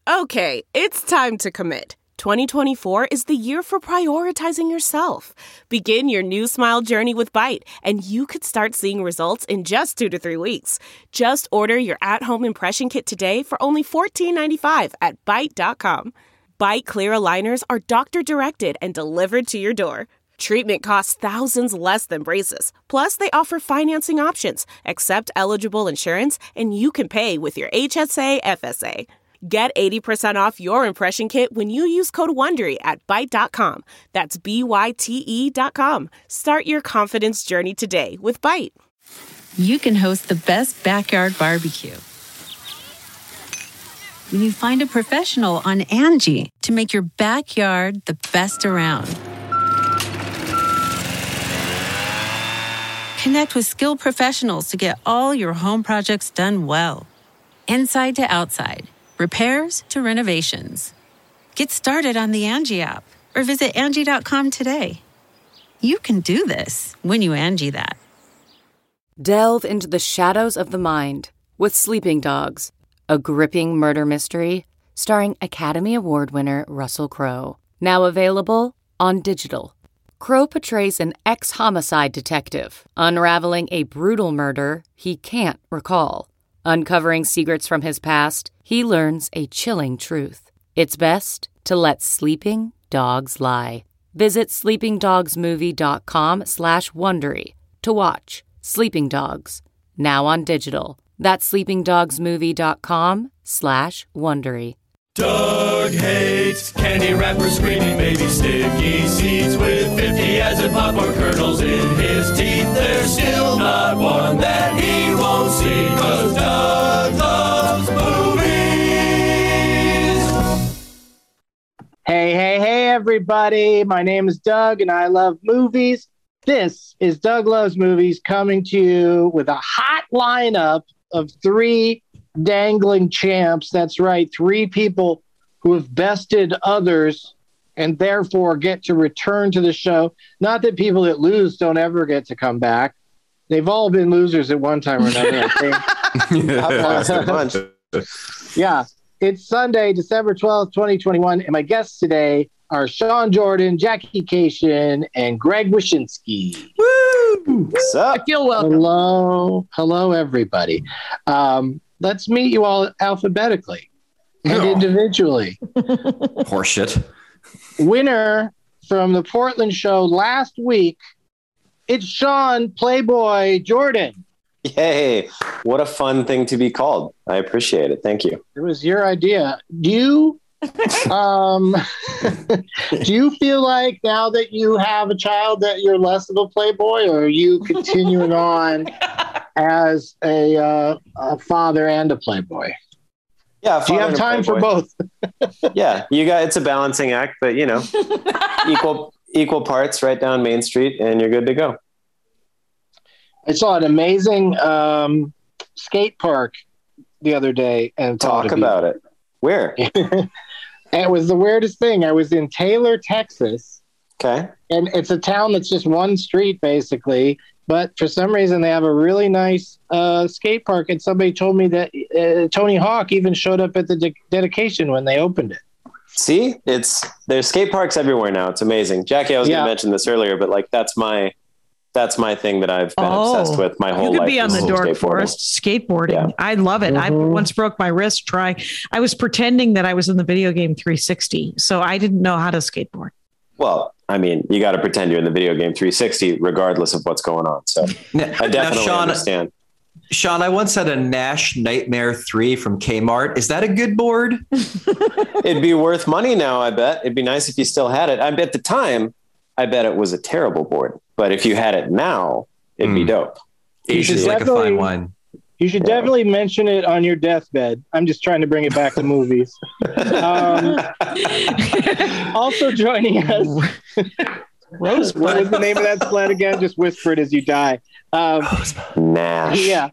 Okay, it's time to commit. 2024 is the year for prioritizing yourself. Begin your new smile journey with Byte, and you could start seeing results in just 2 to 3 weeks. Just order your at-home impression kit today for only $14.95 at Byte.com. Byte Clear aligners are doctor-directed and delivered to your door. Treatment costs thousands less than braces. Plus, they offer financing options, accept eligible insurance, and you can pay with your HSA FSA. Get 80% off your impression kit when you use code WONDERY at Byte.com. That's BYTE.com. Start your confidence journey today with Byte. You can host the best backyard barbecue when you find a professional on Angie to make your backyard the best around. Connect with skilled professionals to get all your home projects done well. Inside to outside. Repairs to renovations. Get started on the Angie app or visit Angie.com today. You can do this when you Angie that. Delve into the shadows of the mind with Sleeping Dogs, a gripping murder mystery starring Academy Award winner Russell Crowe. Now available on digital. Crowe portrays an ex-homicide detective unraveling a brutal murder he can't recall. Uncovering secrets from his past, he learns a chilling truth. It's best to let sleeping dogs lie. Visit sleepingdogsmovie.com/Wondery to watch Sleeping Dogs, now on digital. That's sleepingdogsmovie.com/Wondery. Doug hates candy wrappers, screaming baby sticky seeds with 50 as in popcorn kernels in his teeth. There's still not one that he won't see, 'cause Doug loves movies. Hey, everybody. My name is Doug, and I love movies. This is Doug Loves Movies, coming to you with a hot lineup of 3 dangling champs. That's right, 3 people who have bested others and therefore get to return to the show. Not that people that lose don't ever get to come back. They've all been losers at one time or another, I think. I've lost a bunch. Yeah, it's Sunday, December 12th, 2021, and my guests today are Sean Jordan, Jackie Kashian, and Greg Wyshynski. Woo! What's up? I feel welcome. Hello, everybody. Let's meet you all alphabetically and individually. Horseshit. Winner from the Portland show last week, it's Sean Playboy Jordan. Yay. What a fun thing to be called. I appreciate it. Thank you. It was your idea. Do you feel like now that you have a child that you're less of a playboy, or are you continuing on as a father and a playboy? Yeah. Do you have time for both? Yeah, it's a balancing act, but equal parts right down Main Street, and you're good to go. I saw an amazing skate park the other day, and talk about it. Where? It was the weirdest thing. I was in Taylor, Texas. Okay. And it's a town that's just one street, basically. But for some reason, they have a really nice skate park. And somebody told me that Tony Hawk even showed up at the dedication when they opened it. See? There's skate parks everywhere now. It's amazing. Jackie, I was going to mention this earlier, but that's my thing that I've been obsessed with my whole life. You could be on the Dork Forest skateboarding. Yeah. I love it. I once broke my wrist trying. I was pretending that I was in the video game 360, so I didn't know how to skateboard. Well, I mean, you got to pretend you're in the video game 360 regardless of what's going on. So I definitely understand. Sean, I once had a Nash Nightmare 3 from Kmart. Is that a good board? It'd be worth money now, I bet. It'd be nice if you still had it. At the time, I bet it was a terrible board. But if you had it now, it'd be dope. Asia's like a fine wine. You should definitely mention it on your deathbed. I'm just trying to bring it back to movies. Also joining us, Rosebud. What was the name of that sled again? Just whisper it as you die. Nash. Yeah.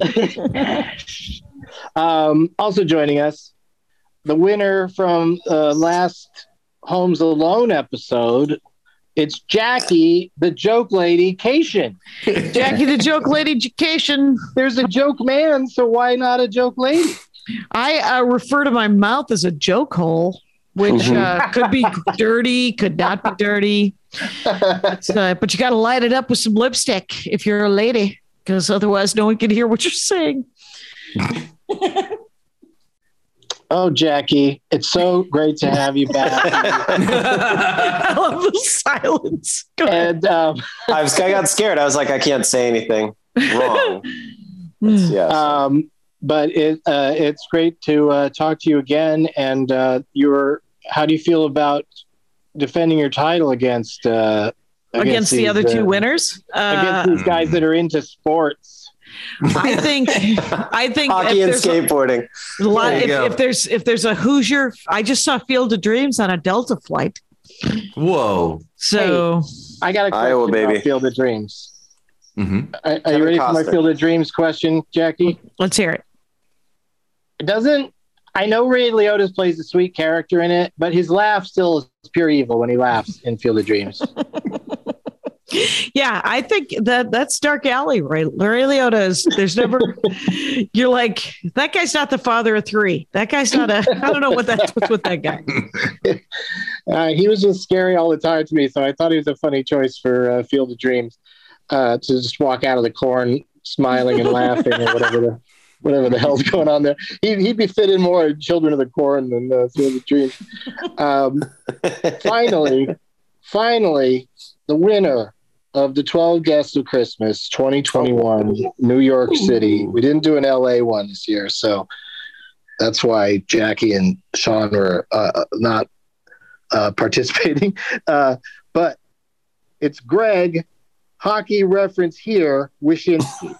Also joining us, the winner from last Homes Alone episode. It's Jackie, the joke lady, Kashian. Jackie, the joke lady, Kashian. There's a joke man, so why not a joke lady? I refer to my mouth as a joke hole, which could be dirty, could not be dirty. But you got to light it up with some lipstick if you're a lady, because otherwise no one can hear what you're saying. Oh, Jackie, it's so great to have you back. I love the silence. And I got scared. I was like, I can't say anything wrong. But it's great to talk to you again. And how do you feel about defending your title against the other two winners? Against these guys that are into sports. I think hockey and skateboarding. If there's a Hoosier, I just saw Field of Dreams on a Delta flight. Whoa! So I got a question Iowa, baby. about Field of Dreams. Mm-hmm. Are you ready for my Field of Dreams question, Jackie? Let's hear it. I know Ray Liotta plays a sweet character in it, but his laugh still is pure evil when he laughs in Field of Dreams. Yeah, I think that's Dark Alley, right? Ray Liotta is, there's never, you're like, that guy's not the father of three. That guy's not I don't know what's with that guy. He was just scary all the time to me, so I thought he was a funny choice for Field of Dreams, to just walk out of the corn smiling and laughing or whatever the hell's going on there. He'd be fitting more in Children of the Corn than Field of Dreams. Finally, the winner of the 12 Guests of Christmas 2021, New York City. We didn't do an LA one this year, so that's why Jackie and Sean were not participating. But it's Greg, hockey reference here, Wyshynski.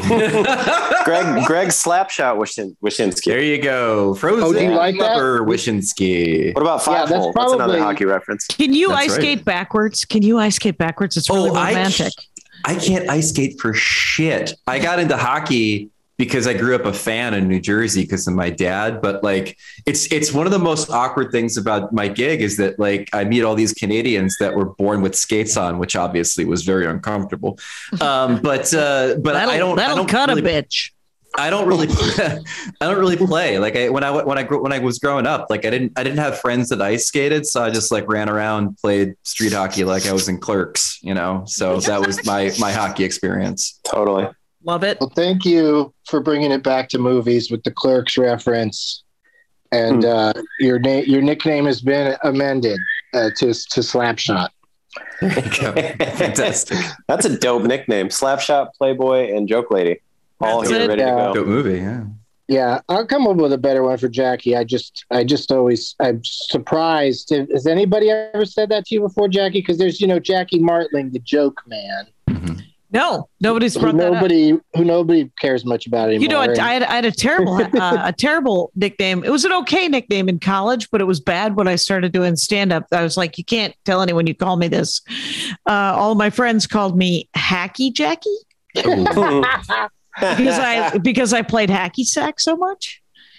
Greg Slapshot Wyshynski. There you go. Frozen do you like that? Wyshynski. What about Five Hole? That's another hockey reference. Can you ice skate backwards? It's really romantic. I can't ice skate for shit. I got into hockey because I grew up a fan in New Jersey because of my dad. But like, it's one of the most awkward things about my gig is that like I meet all these Canadians that were born with skates on, which obviously was very uncomfortable. But I don't cut really, a bitch. I don't really play. Like when I was growing up, like I didn't have friends that ice skated, so I just like ran around, played street hockey like I was in Clerks, So that was my hockey experience. Totally. Love it. Well, thank you for bringing it back to movies with the Clerks reference, and your nickname has been amended to Slapshot. Fantastic. That's a dope nickname. Slapshot, Playboy, and Joke Lady. All here ready to go. Dope movie, yeah. Yeah, I'll come up with a better one for Jackie. I'm surprised. Has anybody ever said that to you before, Jackie? Because there's, Jackie Martling, the joke man. Mm-hmm. No, nobody's brought that up. Who nobody cares much about anymore. I had a terrible nickname. It was an okay nickname in college, but it was bad when I started doing stand-up. I was like, you can't tell anyone you call me this. All my friends called me Hacky Jackie because I played hacky sack so much.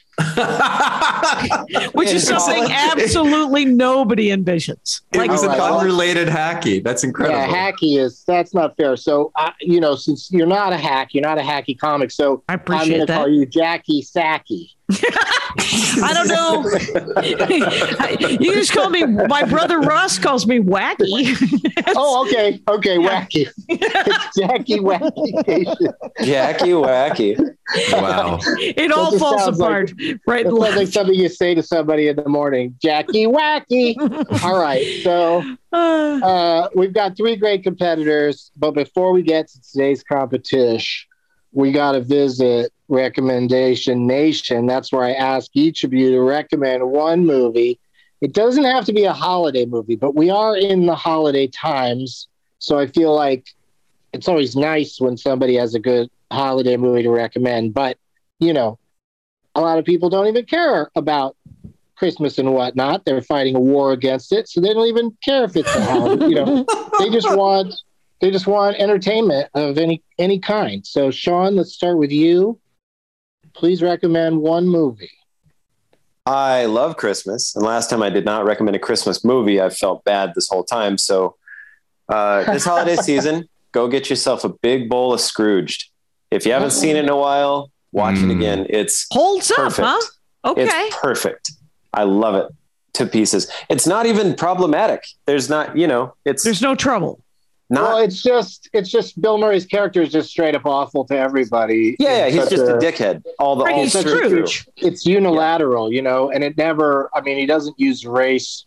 Which is something absolutely nobody envisions. It was an unrelated hacky. That's incredible. Yeah, that's not fair. So, since you're not a hacky comic, so I appreciate I'm going to call you Jackie Sacky. I don't know. You just call me. My brother Ross calls me Wacky. Oh, okay, Wacky. It's Jackie Wacky. Jackie Wacky. Wow. It all falls apart. Right. It sounds like something you say to somebody in the morning. Jackie Wacky. All right. So we've got three great competitors, but before we get to today's competition, we got to visit Recommendation Nation. That's where I ask each of you to recommend one movie. It doesn't have to be a holiday movie, but we are in the holiday times. So I feel like it's always nice when somebody has a good holiday movie to recommend. But, a lot of people don't even care about Christmas and whatnot. They're fighting a war against it. So they don't even care if it's a holiday. They just want entertainment of any kind. So, Sean, let's start with you. Please recommend one movie. I love Christmas. And last time I did not recommend a Christmas movie, I felt bad this whole time. So this holiday season, go get yourself a big bowl of Scrooged. If you haven't seen it in a while, Watch it again. It's Holds perfect. up, huh? Okay. It's perfect. I love it to pieces. It's not even problematic. There's not, There's no trouble. Well, it's just Bill Murray's character is just straight up awful to everybody. Yeah, he's just a dickhead. All through. It's unilateral, and it never. I mean, he doesn't use racist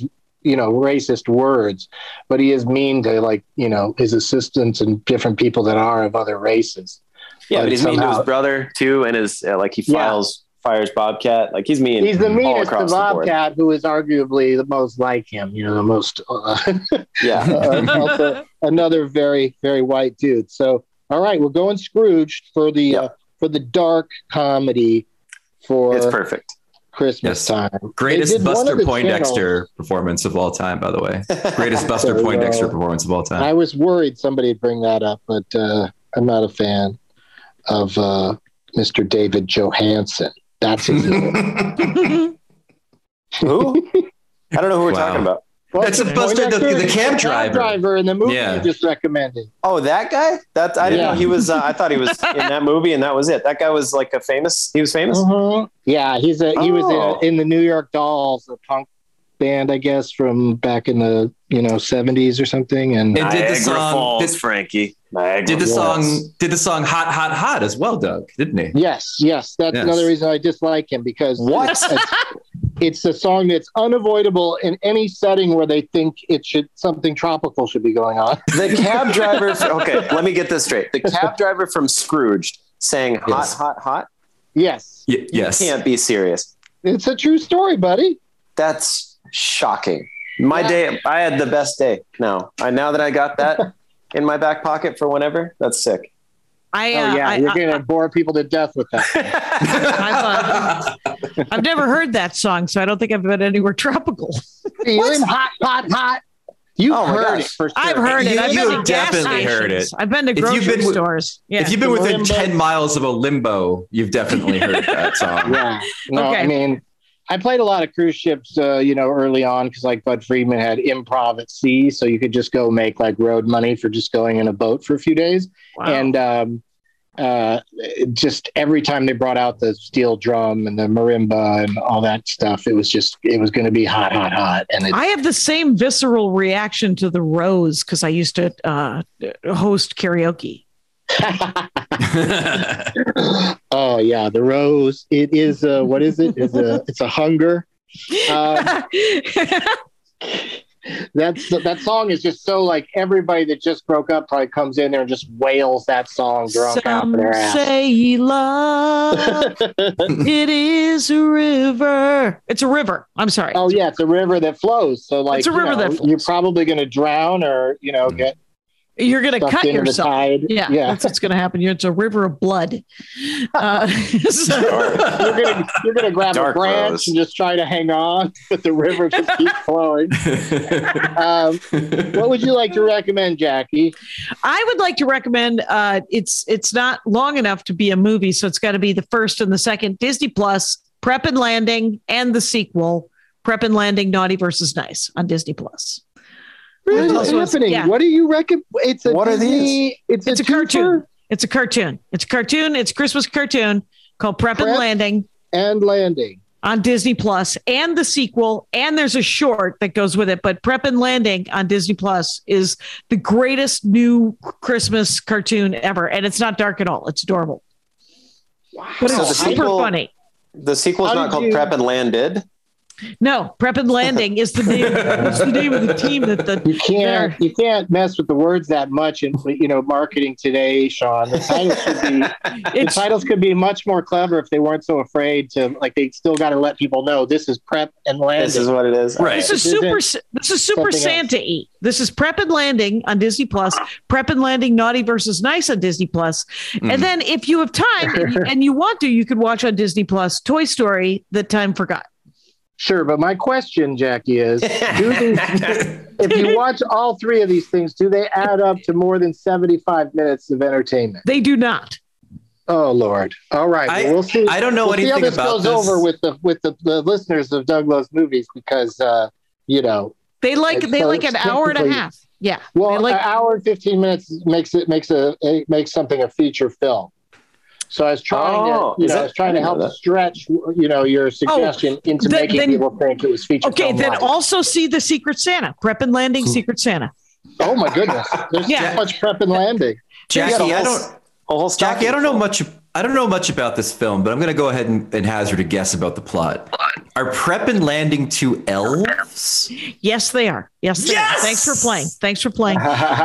words, but he is mean to his assistants and different people that are of other races. Yeah, but he's mean to his brother too, and his he fires Bobcat. Like he's mean. He's the meanest to Bobcat, who is arguably the most like him. The most. Also another very, very white dude. So, all right, we're going Scrooge for the dark comedy for it's perfect. Christmas time. Greatest Buster Poindexter performance of all time, by the way. Greatest Buster Poindexter performance of all time. I was worried somebody'd bring that up, but I'm not a fan of Mr. David Johansen. That's his name. Who? I don't know who we're talking about. Well, that's a Buster, the cab driver in the movie you just recommended. Oh, that guy? I didn't know he was. I thought he was in that movie, and that was it. That guy was like He was famous. Mm-hmm. Yeah, he was in the New York Dolls, a punk band, I guess, from back in the 70s or something. And did the song Frankie. Did the song "Hot, Hot, Hot" as well, Doug? Didn't he? Yes. That's another reason I dislike him, because it's a song that's unavoidable in any setting where they think something tropical should be going on. The cab driver. Okay, let me get this straight. The cab driver from Scrooge sang "Hot, Hot, Hot." Yes. Yes. You can't be serious. It's a true story, buddy. That's shocking. My day. I had the best day. Now that I got that in my back pocket for whenever. That's sick. You're going to bore people to death with that. I've never heard that song, so I don't think I've been anywhere tropical. Feeling hot, hot, hot. You've heard it for sure. I've heard it. I've been to definitely heard it. I've been to grocery stores. Yeah. If you've been within 10 miles of a limbo, you've definitely heard that song. Yeah. No, okay. I mean, I played a lot of cruise ships, early on, because Bud Friedman had improv at sea, so you could just go make road money for just going in a boat for a few days. Wow. And just every time they brought out the steel drum and the marimba and all that stuff, it was going to be hot, hot, hot. And I have the same visceral reaction to the Rose because I used to host karaoke. Oh yeah, the Rose. It is what is it? It's a hunger. That song is just so everybody that just broke up probably comes in there and just wails that song drunk out of their ass. Say ye love, it is a river. It's a river. I'm sorry. Oh yeah, it's a river that flows. So it's a river that flows. You're probably going to drown or get. You're going to cut yourself. Yeah, that's what's going to happen. It's a river of blood. So you're going to grab a branch and just try to hang on, but the river just keeps flowing. What would you like to recommend, Jackie? I would like to recommend. It's not long enough to be a movie, so it's got to be the first and the second. Disney Plus, Prep and Landing, and the sequel, Prep and Landing: Naughty versus Nice on Disney Plus. What's happening? Yeah. What do you recommend? What are these? It's a cartoon. It's a cartoon. It's a Christmas cartoon called Prep and Landing. And Landing. On Disney Plus, and the sequel, and there's a short that goes with it. But Prep and Landing on Disney Plus is the greatest new Christmas cartoon ever. And it's not dark at all. It's adorable. Wow. But it's super funny. The sequel is not called Prep and Landed. No, Prep and Landing is the name of the team that you can't mess with the words that much in marketing today, Sean. The titles could be much more clever if they weren't so afraid to they still got to let people know this is Prep and Landing. This is what it is. Right. This is super Santa-y. This is Prep and Landing on Disney Plus, Prep and Landing: Naughty versus Nice on Disney Plus. And then if you have time and you want to, you could watch on Disney Plus Toy Story: That Time Forgot. Sure, but my question, Jackie, is if you watch all three of these things, do they add up to more than 75 minutes of entertainment? They do not. Oh, Lord. All right. We'll see. I don't know anything about this. Goes over with the listeners of Doug Loves Movies because, They like an hour and a half. Yeah. Well, an hour and 15 minutes makes something a feature film. So I was trying to help stretch, your suggestion into making people think it was featured. Okay, then also see The Secret Santa, Prep and Landing, Secret Santa. Oh my goodness, there's so much Prep and Landing. Jackie, I don't know much. I don't know much about this film, but I'm going to go ahead and hazard a guess about the plot. Are Prep and Landing two elves? Yes, they are. Yes, they are. Thanks for playing.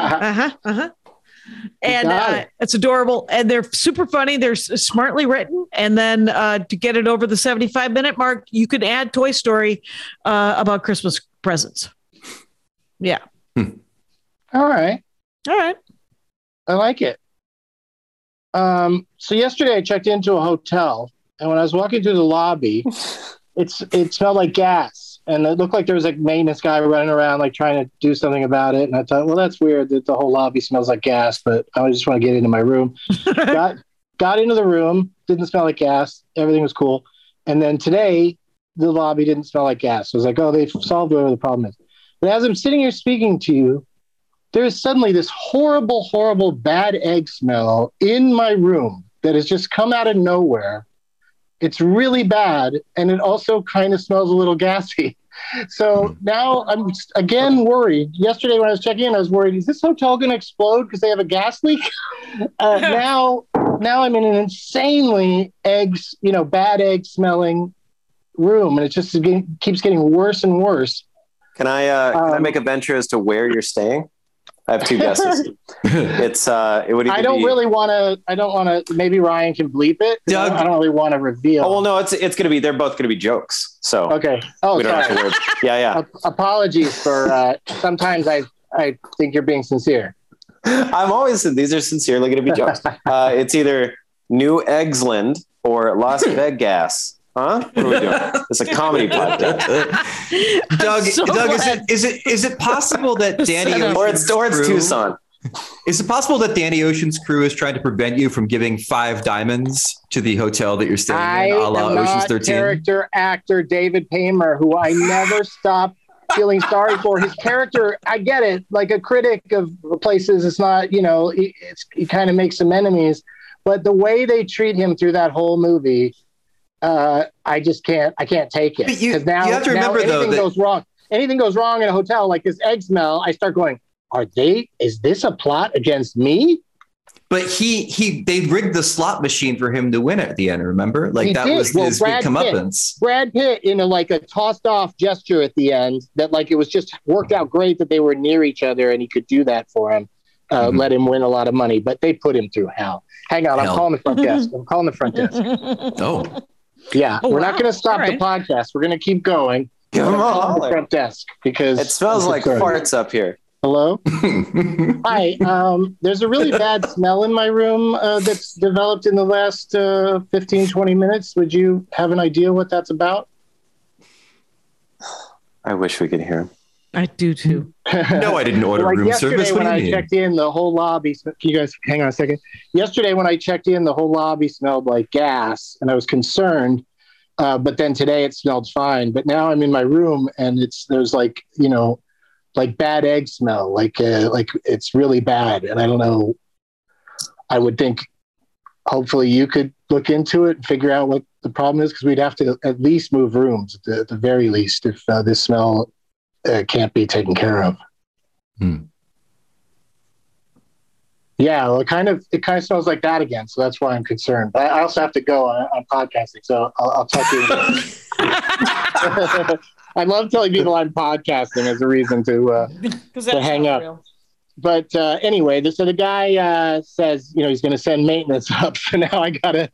And it's adorable, and they're super funny. They're smartly written, and then to get it over the 75-minute mark, you could add Toy Story about Christmas presents. Yeah. All right. I like it. So yesterday I checked into a hotel, and when I was walking through the lobby, it smelled like gas, and it looked like there was a maintenance guy running around like trying to do something about it. And I thought, well, that's weird that the whole lobby smells like gas, but I just want to get into my room. got into the room, didn't smell like gas. Everything was cool. And then today the lobby didn't smell like gas. So I was like, oh, they've solved whatever the problem is. But as I'm sitting here speaking to you, there is suddenly this horrible, horrible bad egg smell in my room that has just come out of nowhere. It's really bad, and it also kind of smells a little gassy. So now I'm again worried. Yesterday when I was checking in, I was worried, is this hotel going to explode because they have a gas leak? Now I'm in an insanely bad egg smelling room, and it just keeps getting worse and worse. Can I make a venture as to where you're staying? I have two guesses. I don't want to. Maybe Ryan can bleep it. Doug, I don't really want to reveal. Oh well, no, it's going to be. They're both going to be jokes. So okay. Oh, we don't have to worry. Yeah. Apologies for. Sometimes I think you're being sincere. I'm always. These are sincerely going to be jokes. It's either New Eggsland or Las Vegas. Huh? What are we doing? It's a comedy podcast. Doug, is it possible that Danny Ocean's or it's Tucson? Is it possible that Danny Ocean's crew is trying to prevent you from giving 5 diamonds to the hotel that you're staying in, a la Ocean's 13? Character actor David Paymer, who I never stop feeling sorry for. His character, I get it, like a critic of places, it's not, he kind of makes some enemies, but the way they treat him through that whole movie, I can't take it. Because now, you have to remember, anything goes wrong in a hotel, like this egg smell, I start going, is this a plot against me? But they rigged the slot machine for him to win at the end, remember? Like that was his big comeuppance. Brad Pitt, in a tossed off gesture at the end, that like it was just worked out great that they were near each other and he could do that for him, let him win a lot of money, but they put him through hell. Hang on, I'm calling the front desk. Oh. Yeah, we're not going to stop the podcast. We're going to keep going. Come on, the front desk because it smells like farts up here. Hello. Hi. There's a really bad smell in my room that's developed in the last 15, 20 minutes. Would you have an idea what that's about? I wish we could hear him. I do too. No, I didn't order room service. When I checked in, the whole lobby. Can you guys hang on a second? Yesterday, when I checked in, the whole lobby smelled like gas, and I was concerned. But then today, it smelled fine. But now I'm in my room, and there's like bad egg smell, like it's really bad. And I don't know. I would think, hopefully, you could look into it and figure out what the problem is, because we'd have to at least move rooms at the very least if this smell can't be taken care of. Yeah, well, it kind of smells like that again, so that's why I'm concerned. But I also have to go. I'm podcasting, so I'll talk to you. I love telling people I'm podcasting as a reason to hang up. Real. But anyway, so the guy says, he's going to send maintenance up. So now I got to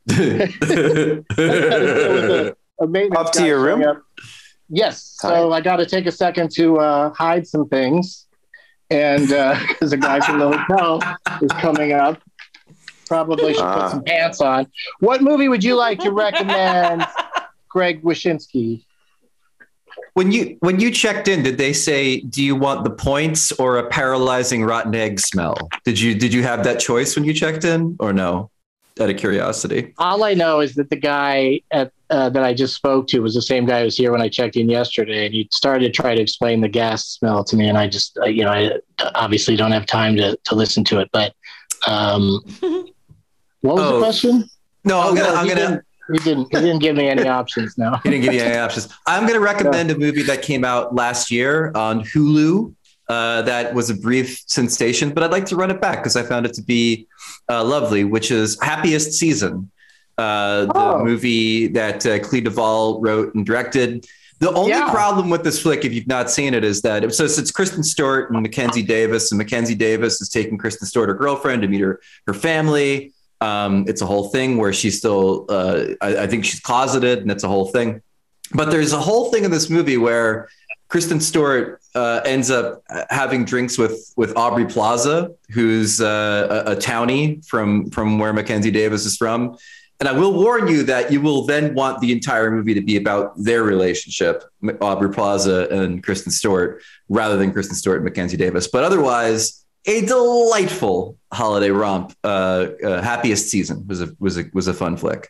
a maintenance up to your room. Up. Yes. So I got to take a second to hide some things. And because a guy from the hotel is coming up, probably should put some pants on. What movie would you like to recommend, Greg Wyshynski? When you checked in, did they say, do you want the points or a paralyzing rotten egg smell? Did you have that choice when you checked in or no? Out of curiosity. All I know is that the guy that I just spoke to was the same guy who was here when I checked in yesterday, and he started to try to explain the gas smell to me, and I just, I obviously don't have time to listen to it. But what was the question? No, I'm gonna. He didn't give me any options. No, He didn't give you any options. I'm going to recommend a movie that came out last year on Hulu. That was a brief sensation, but I'd like to run it back because I found it to be lovely, which is Happiest Season, the movie that Clea Duvall wrote and directed. The only problem with this flick, if you've not seen it, is that it's Kristen Stewart and Mackenzie Davis, and Mackenzie Davis is taking Kristen Stewart, her girlfriend, to meet her family. It's a whole thing where she's still, I think she's closeted, and it's a whole thing. But there's a whole thing in this movie where Kristen Stewart ends up having drinks with Aubrey Plaza, who's a townie from where Mackenzie Davis is from. And I will warn you that you will then want the entire movie to be about their relationship, Aubrey Plaza and Kristen Stewart, rather than Kristen Stewart and Mackenzie Davis. But otherwise, a delightful holiday romp. Happiest Season was a fun flick.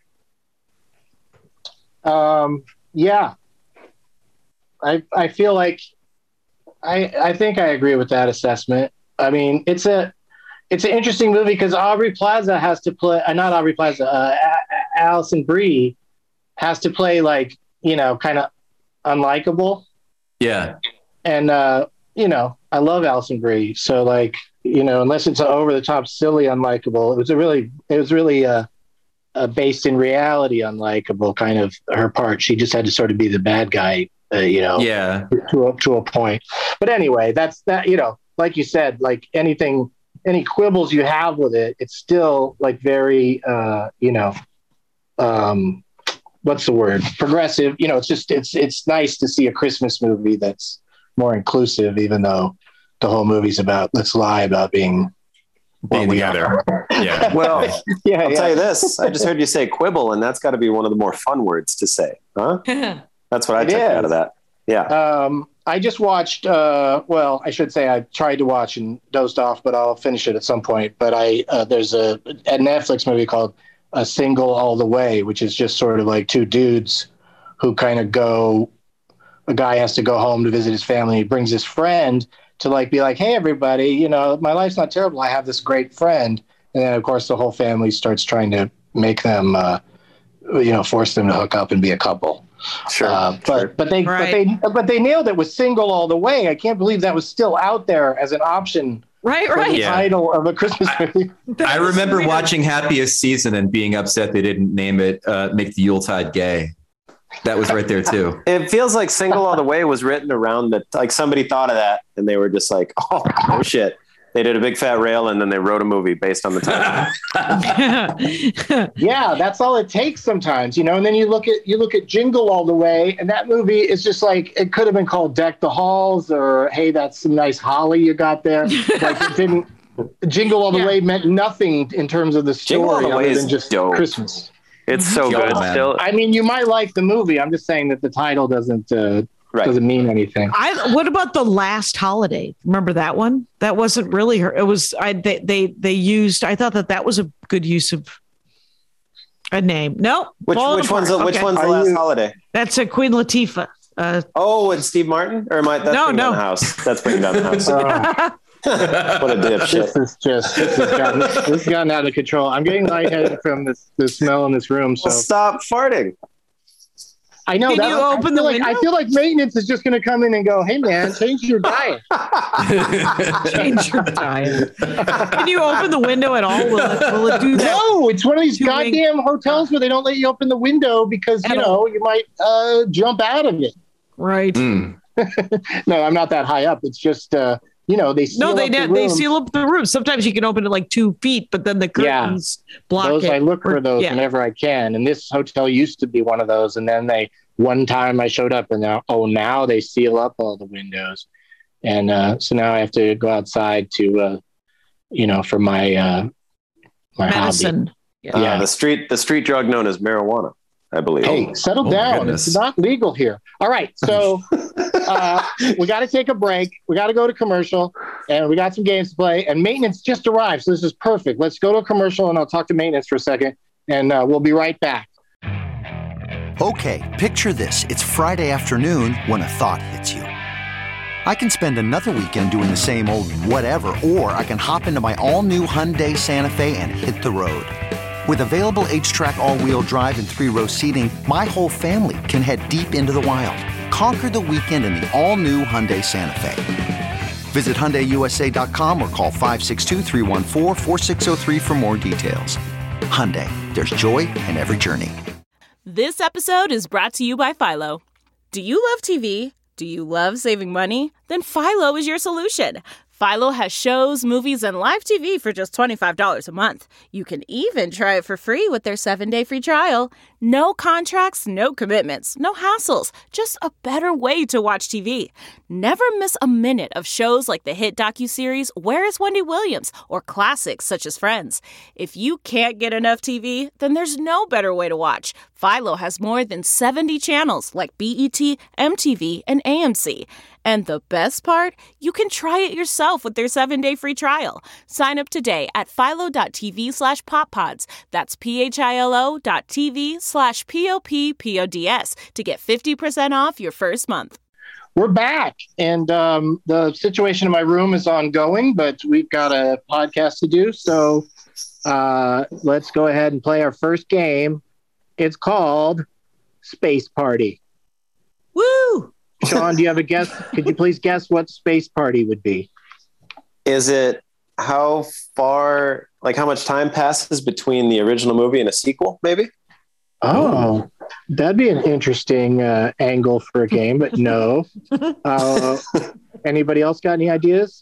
Yeah, I feel like I think I agree with that assessment. I mean, it's an interesting movie because Aubrey Plaza has to play, not Aubrey Plaza, Alison Brie has to play like, kind of unlikable. Yeah. And, I love Alison Brie. So like, unless it's over the top, silly, unlikable, it was really based in reality, unlikable kind of her part. She just had to sort of be the bad guy, to a point. But anyway, that's that, like you said, like any quibbles you have with it, it's still like very, what's the word? Progressive. It's nice to see a Christmas movie that's more inclusive, even though the whole movie's about, let's lie about being together. Yeah. Well, I'll tell you this. I just heard you say quibble, and that's got to be one of the more fun words to say, huh? That's what I took out of that. Yeah. I just watched, I should say I tried to watch and dozed off, but I'll finish it at some point. But there's a Netflix movie called A Single All the Way, which is just sort of like two dudes who kind of a guy has to go home to visit his family. He brings his friend to be like, hey, everybody, my life's not terrible. I have this great friend. And then, of course, the whole family starts trying to make them, force them to hook up and be a couple. Sure. But they nailed it with Single All the Way. I can't believe that was still out there as an option. Right. The title of a Christmas movie. I remember watching Happiest Season and being upset they didn't name it Make the Yuletide Gay. That was right there too. It feels like Single All the Way was written around like somebody thought of that and they were just like, oh shit. They did a big fat rail and then they wrote a movie based on the title. Yeah, that's all it takes sometimes, and then you look at Jingle All the Way, and that movie is just like, it could have been called Deck the Halls, or hey, that's some nice holly you got there. Like it didn't. Jingle All the Way meant nothing in terms of the story other than just dope. Christmas. It's so good. Still, I mean, you might like the movie. I'm just saying that the title doesn't mean anything. What about The Last Holiday? Remember that one? That wasn't really her. It was they used. I thought that was a good use of a name. No, which one's the Last Holiday? That's a Queen Latifah. And Steve Martin, or am I? That's Bringing Down the House. That's Bringing Down the House. What a dipshit! This has gotten out of control. I'm getting lightheaded from the smell in this room. So stop farting. I know. Can you open the window? I feel like maintenance is just going to come in and go, hey, man, change your diet. Change your diet. Can you open the window at all? Will it do that? No, it's one of these goddamn hotels where they don't let you open the window because, you might jump out of it. Right. No, I'm not that high up. It's just, they seal up the room. Sometimes you can open it like 2 feet, but then the curtains block it. I look for those whenever I can. And this hotel used to be one of those. And then one time I showed up and now they seal up all the windows. And so now I have to go outside to, for my medicine. Hobby. The street drug known as marijuana, I believe. Hey, settle down. Goodness. It's not legal here. All right. So we got to take a break. We got to go to commercial and we got some games to play, and maintenance just arrived. So this is perfect. Let's go to a commercial and I'll talk to maintenance for a second and we'll be right back. Okay. Picture this. It's Friday afternoon when a thought hits you. I can spend another weekend doing the same old whatever, or I can hop into my all new Hyundai Santa Fe and hit the road. With available H-Track all-wheel drive and 3-row seating, my whole family can head deep into the wild. Conquer the weekend in the all-new Hyundai Santa Fe. Visit HyundaiUSA.com or call 562-314-4603 for more details. Hyundai, there's joy in every journey. This episode is brought to you by Philo. Do you love TV? Do you love saving money? Then Philo is your solution. Philo has shows, movies, and live TV for just $25 a month. You can even try it for free with their 7-day free trial. No contracts, no commitments, no hassles. Just a better way to watch TV. Never miss a minute of shows like the hit docuseries Where is Wendy Williams? Or classics such as Friends. If you can't get enough TV, then there's no better way to watch. Philo has more than 70 channels like BET, MTV, and AMC. And the best part? You can try it yourself with their 7-day free trial. Sign up today at philo.tv/poppods. That's philo.tv/POPPODS to get 50% off your first month. We're back, and the situation in my room is ongoing, but we've got a podcast to do, so let's go ahead and play our first game. It's called Space Party. Woo! Sean, do you have a guess? Could you please guess what Space Party would be? Is it how much time passes between the original movie and a sequel, maybe? Oh, that'd be an interesting angle for a game, but no. Anybody else got any ideas?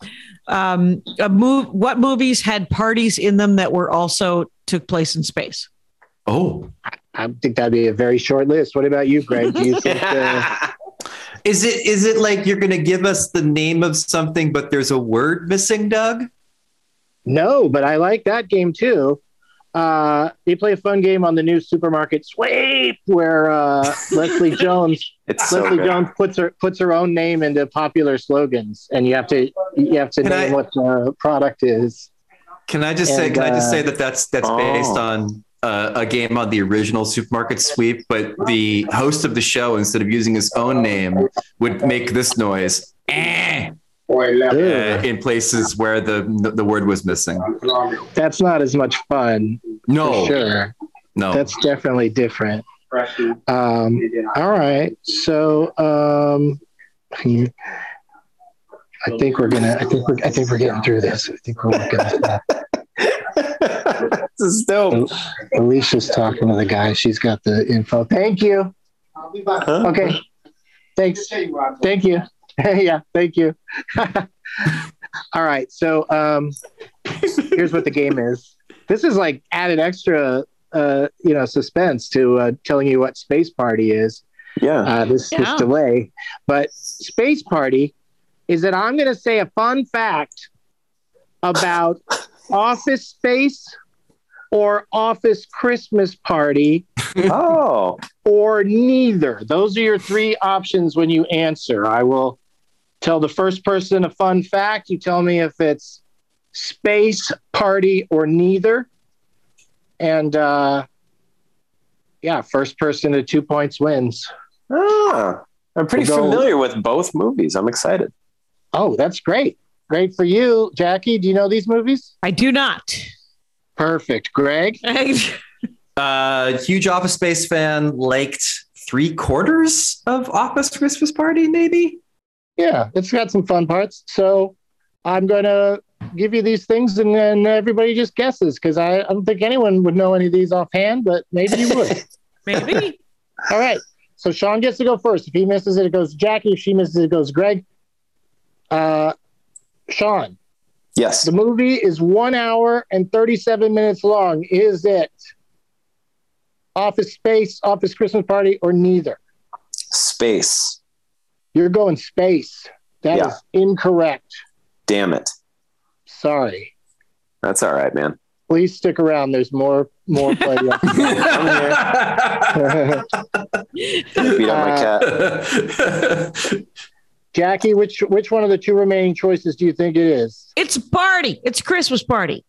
What movies had parties in them that were also took place in space? Oh, I think that'd be a very short list. What about you, Greg? Do you think... Is it like you're going to give us the name of something, but there's a word missing, Doug? No, but I like that game too. They play a fun game on the new Supermarket Sweep where Leslie Jones Jones puts her own name into popular slogans, and you have to name what the product is. Can I just say that's based on a game on the original Supermarket Sweep, but the host of the show, instead of using his own name, would make this noise in places where the word was missing. That's not as much fun. No, sure. No, that's definitely different. All right, so I think we're getting through this. I think we're working this out. This is dope. Alicia's talking to the guy. She's got the info. Thank you. Huh? Okay. Thanks. Thank you. Yeah, thank you. All right. So here's what the game is. This is like added extra suspense to telling you what Space Party is. Yeah. This delay. But Space Party is that I'm going to say a fun fact about Office Space or Office Christmas Party. Oh. Or neither. Those are your three options when you answer. I will tell the first person a fun fact. You tell me if it's Space Party or neither. And first person to 2 points wins. I'm pretty familiar with both movies. I'm excited. Oh, that's great. Great for you. Jackie, do you know these movies? I do not. Perfect. Greg? Huge Office Space fan, liked 3/4 of Office Christmas Party, maybe? Yeah, it's got some fun parts. So I'm going to give you these things and then everybody just guesses because I don't think anyone would know any of these offhand, but maybe you would. Maybe. All right. So Sean gets to go first. If he misses it, it goes Jackie. If she misses it, it goes Greg. Sean. Yes. The movie is 1 hour and 37 minutes long. Is it Office Space, Office Christmas Party, or neither? Space. You're going space. That is incorrect. Damn it. Sorry. That's all right, man. Please stick around. There's more play. I'm here. Beat up my cat. Jackie, which one of the two remaining choices do you think it is? It's a party. It's a Christmas party.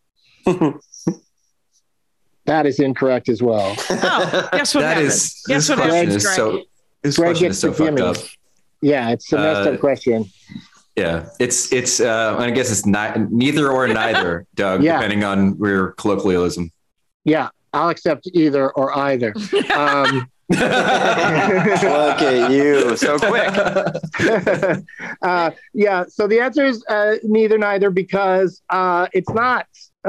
That is incorrect as well. Oh, guess what happened? Guess what happened? This question is so fucked up. Yeah, it's a messed up question. Yeah, it's. I guess it's not neither or neither, Doug, depending on your colloquialism. Yeah, I'll accept either or either. Look at you, so quick. Yeah, so the answer is neither, because it's not.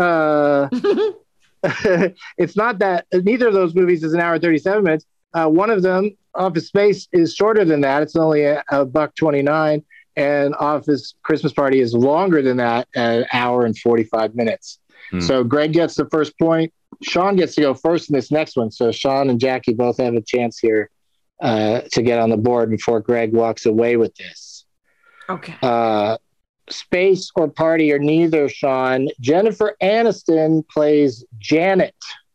It's not that neither of those movies is an hour and 37 minutes. One of them, Office Space, is shorter than that. It's only a $1.29, and Office Christmas Party is longer than that, an hour and 45 minutes. So Greg gets the first point. Sean gets to go first in this next one. So Sean and Jackie both have a chance here to get on the board before Greg walks away with this. Okay. Space or Party or neither, Sean. Jennifer Aniston plays Janet.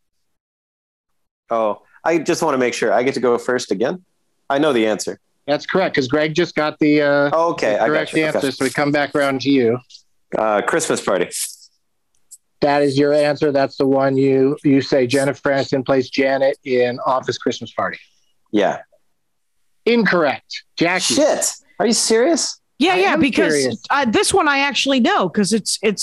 Oh, I just want to make sure I get to go first again. I know the answer. That's correct, because Greg just got the correct answer. Okay. So we come back around to you. Christmas Party. That is your answer. That's the one you say. Jennifer Aniston plays Janet in Office Christmas Party. Yeah. Incorrect. Jackie. Shit. Are you serious? Yeah, because this one I actually know, because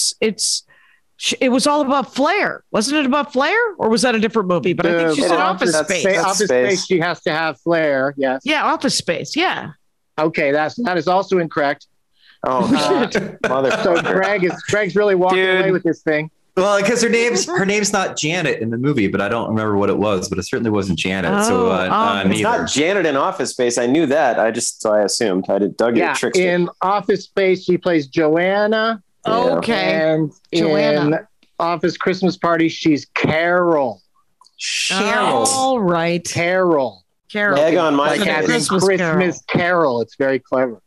it was all about Flair. Wasn't it about Flair, or was that a different movie? But I think she said Office Space. Office Space. She has to have Flair. Yes. Yeah, Office Space. Yeah. Okay, that is also incorrect. Oh, mother. So Greg's really walking away with this thing. Well, because her name's not Janet in the movie, but I don't remember what it was. But it certainly wasn't Janet. It's not Janet in Office Space. I knew that. So I assumed. Doug tricked me. In Office Space, she plays Joanna. Yeah. Okay. And in Office Christmas Party, she's Carol. All right. Carol. Egg on my Christmas Carol. It's very clever.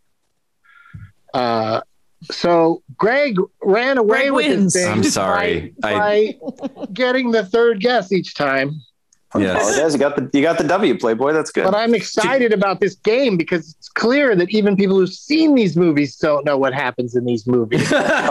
So Greg ran away with this thing. I'm sorry. By getting the third guess each time. Yes. You got the W, Playboy. That's good. But I'm excited about this game because it's clear that even people who've seen these movies don't know what happens in these movies.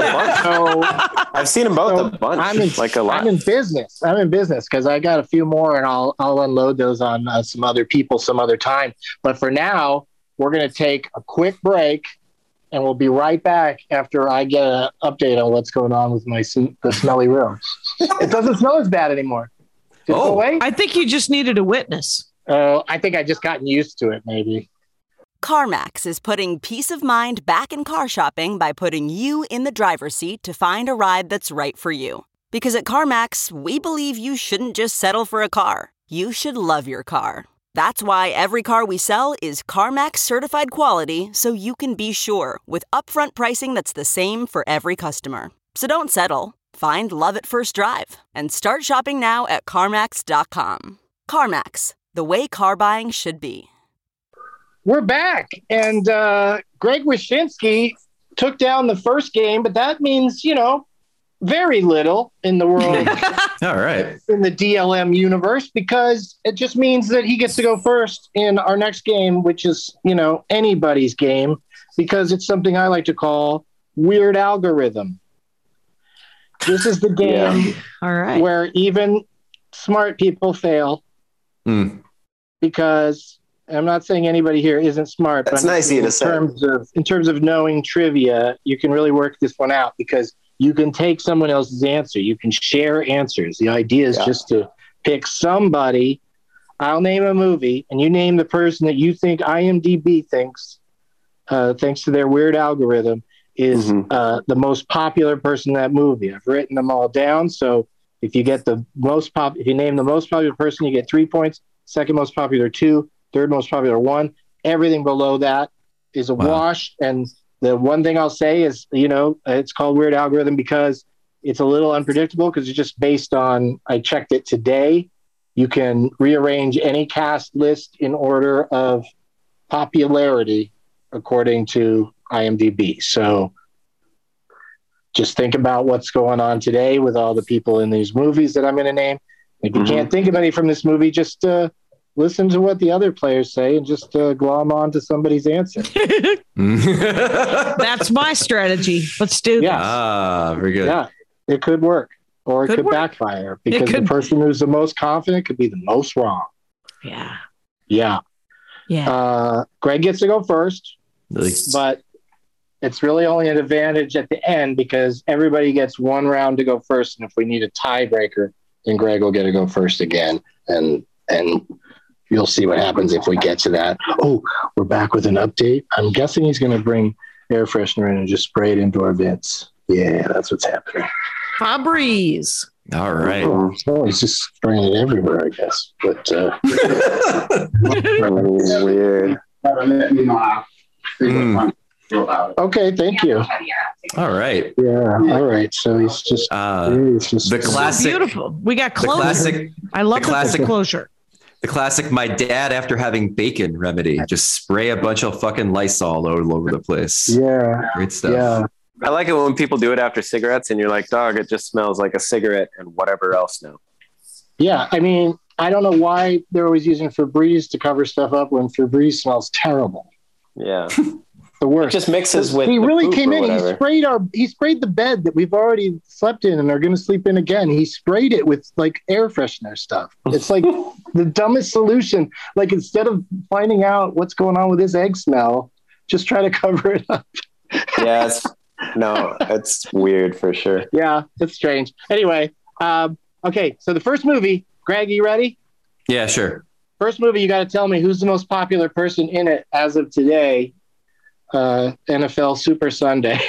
I've seen them both a bunch. I'm in business because I got a few more, and I'll unload those on some other people some other time. But for now, we're going to take a quick break. And we'll be right back after I get an update on what's going on with the smelly room. It doesn't smell as bad anymore. Did it go away? I think you just needed a witness. I think I just gotten used to it, maybe. CarMax is putting peace of mind back in car shopping by putting you in the driver's seat to find a ride that's right for you. Because at CarMax, we believe you shouldn't just settle for a car. You should love your car. That's why every car we sell is CarMax certified quality, so you can be sure with upfront pricing that's the same for every customer. So don't settle. Find love at first drive and start shopping now at CarMax.com. CarMax, the way car buying should be. We're back, and Greg Wyshynski took down the first game, but that means, very little in the world. All right. In the DLM universe, because it just means that he gets to go first in our next game, which is, anybody's game, because it's something I like to call Weird Algorithm. This is the game where even smart people fail. Because I'm not saying anybody here isn't smart. That's nice of you to say. In terms of knowing trivia, you can really work this one out because you can take someone else's answer. You can share answers. The idea is just to pick somebody. I'll name a movie, and you name the person that you think IMDb thinks, thanks to their weird algorithm, is the most popular person in that movie. I've written them all down. So if you get if you name the most popular person, you get 3 points. Second most popular, 2. Third most popular, 1. Everything below that is a wash. And the one thing I'll say is, it's called Weird Algorithm because it's a little unpredictable because it's just based on, I checked it today. You can rearrange any cast list in order of popularity according to IMDb. So just think about what's going on today with all the people in these movies that I'm going to name. If you can't think of any from this movie, just listen to what the other players say and just glom on to somebody's answer. That's my strategy. Let's do that. Very good. Yeah, it could work or it could backfire because the person who's the most confident could be the most wrong. Yeah. Greg gets to go first, but it's really only an advantage at the end because everybody gets one round to go first. And if we need a tiebreaker, and Greg will get to go first again, and you'll see what happens if we get to that. Oh, we're back with an update. I'm guessing he's going to bring air freshener in and just spray it into our vents. Yeah, that's what's happening. Febreze. All right. Oh, he's just spraying it everywhere, I guess. But weird. Okay, thank you. All right. Yeah. All right. So he's just the classic. Beautiful. We got closure. I love the classic closure. The classic, my dad after having bacon remedy, just spray a bunch of fucking Lysol all over the place. Yeah. Great stuff. Yeah. I like it when people do it after cigarettes and you're like, dog, it just smells like a cigarette and whatever else now. Yeah. I mean, I don't know why they're always using Febreze to cover stuff up when Febreze smells terrible. Yeah. The worst. It just mixes with. He really poop came or in. whatever. He sprayed the bed that we've already slept in and are going to sleep in again. He sprayed it with like air freshener stuff. It's like the dumbest solution. Like instead of finding out what's going on with his egg smell, just try to cover it up. Yeah, it's weird for sure. Yeah, it's strange. Anyway, okay. So the first movie, Greg, you ready? Yeah, sure. First movie, you got to tell me who's the most popular person in it as of today. NFL Super Sunday.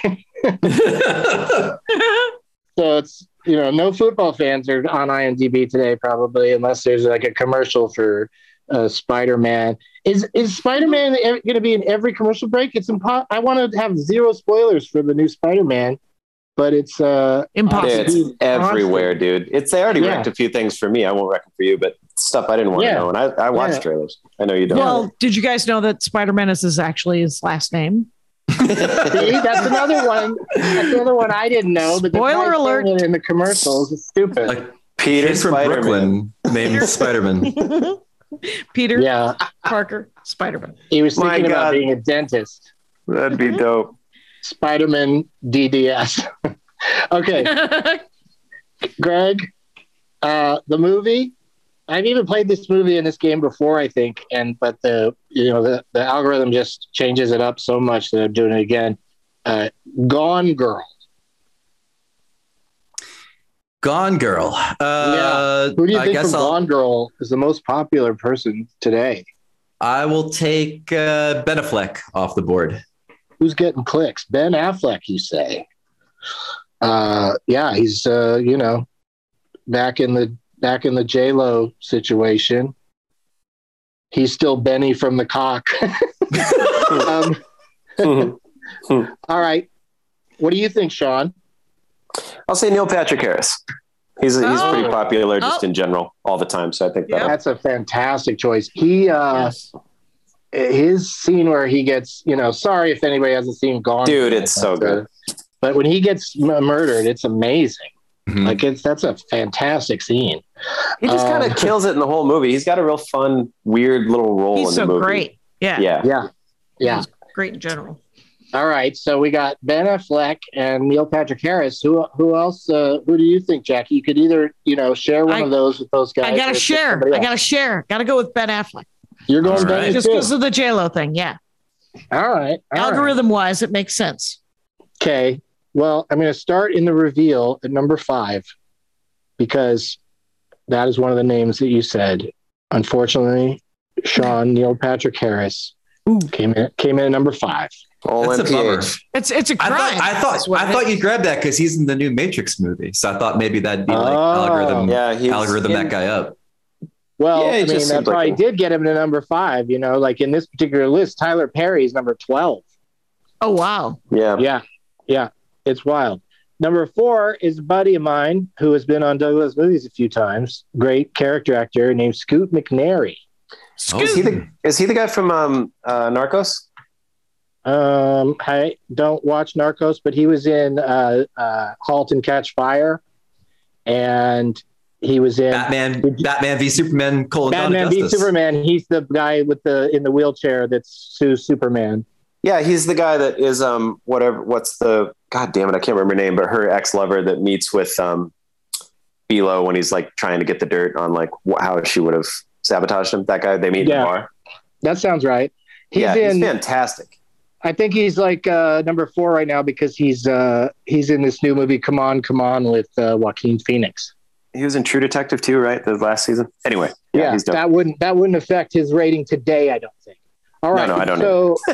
So it's, no football fans are on IMDb today, probably, unless there's like a commercial for Spider-Man. Is Spider-Man going to be in every commercial break? It's impossible. I want to have zero spoilers for the new Spider-Man, but it's impossible. It's everywhere, dude. They already wrecked a few things for me. I won't wreck them for you, but stuff I didn't want to know. And I watched trailers. I know you don't. Well, did you guys know that Spider-Man is actually his last name? See, that's another one. That's another one I didn't know. But spoiler alert! In the commercials, it's stupid. Like Peter from Brooklyn named Spider-Man. Peter Parker Spider-Man. He was thinking about being a dentist. That'd be dope. Spider-Man DDS. Okay. Greg, the movie, I've even played this movie in this game before, I think, but the algorithm just changes it up so much that I'm doing it again. Gone Girl. Gone Girl. Who do you think from Gone Girl is the most popular person today? I will take Ben Affleck off the board. Who's getting clicks? Ben Affleck, you say? He's back in the J-Lo situation. He's still Benny from the cock. All right. What do you think, Sean? I'll say Neil Patrick Harris. He's pretty popular just in general all the time. So I think that's a fantastic choice. He his scene where he gets, sorry if anybody hasn't seen Gone. Dude, it's so good. But when he gets murdered, it's amazing. Mm-hmm. Like that's a fantastic scene. He just kind of kills it in the whole movie. He's got a real fun, weird little role in the movie. He's so great. Yeah. He's great in general. All right, so we got Ben Affleck and Neil Patrick Harris. Who else? Who do you think, Jackie? You could either, share one of those with those guys. I gotta share. Gotta go with Ben Affleck. You're going Ben just because of the J-Lo thing. Yeah. All right. Algorithm wise, it makes sense. Okay. Well, I'm going to start in the reveal at number 5 because that is one of the names that you said. Unfortunately, Sean, Neil Patrick Harris came in at number 5. That's a bummer. It's a crime. I thought you grabbed that because he's in the new Matrix movie. So I thought maybe that'd be like algorithm that guy up. Well, I mean, that probably did get him to number 5. Like in this particular list, Tyler Perry is number 12. Oh, wow. Yeah. It's wild. Number 4 is a buddy of mine who has been on Douglas Movies a few times. Great character actor named Scoot McNairy. Is he the guy from Narcos? I don't watch Narcos, but he was in Halt and Catch Fire, and he was in Batman v Superman: Batman v Superman. He's the guy in the wheelchair that sues Superman. Yeah, he's the guy that is what's the God damn it, I can't remember her name, but her ex-lover that meets with Bilo when he's like trying to get the dirt on like how she would have sabotaged him. That guy, they meet in the bar. That sounds right. He's fantastic. I think he's like number 4 right now because he's in this new movie, Come On with Joaquin Phoenix. He was in True Detective too, right? The last season. Anyway, yeah, he's dope. that wouldn't affect his rating today, I don't think. All right. No, I don't know. So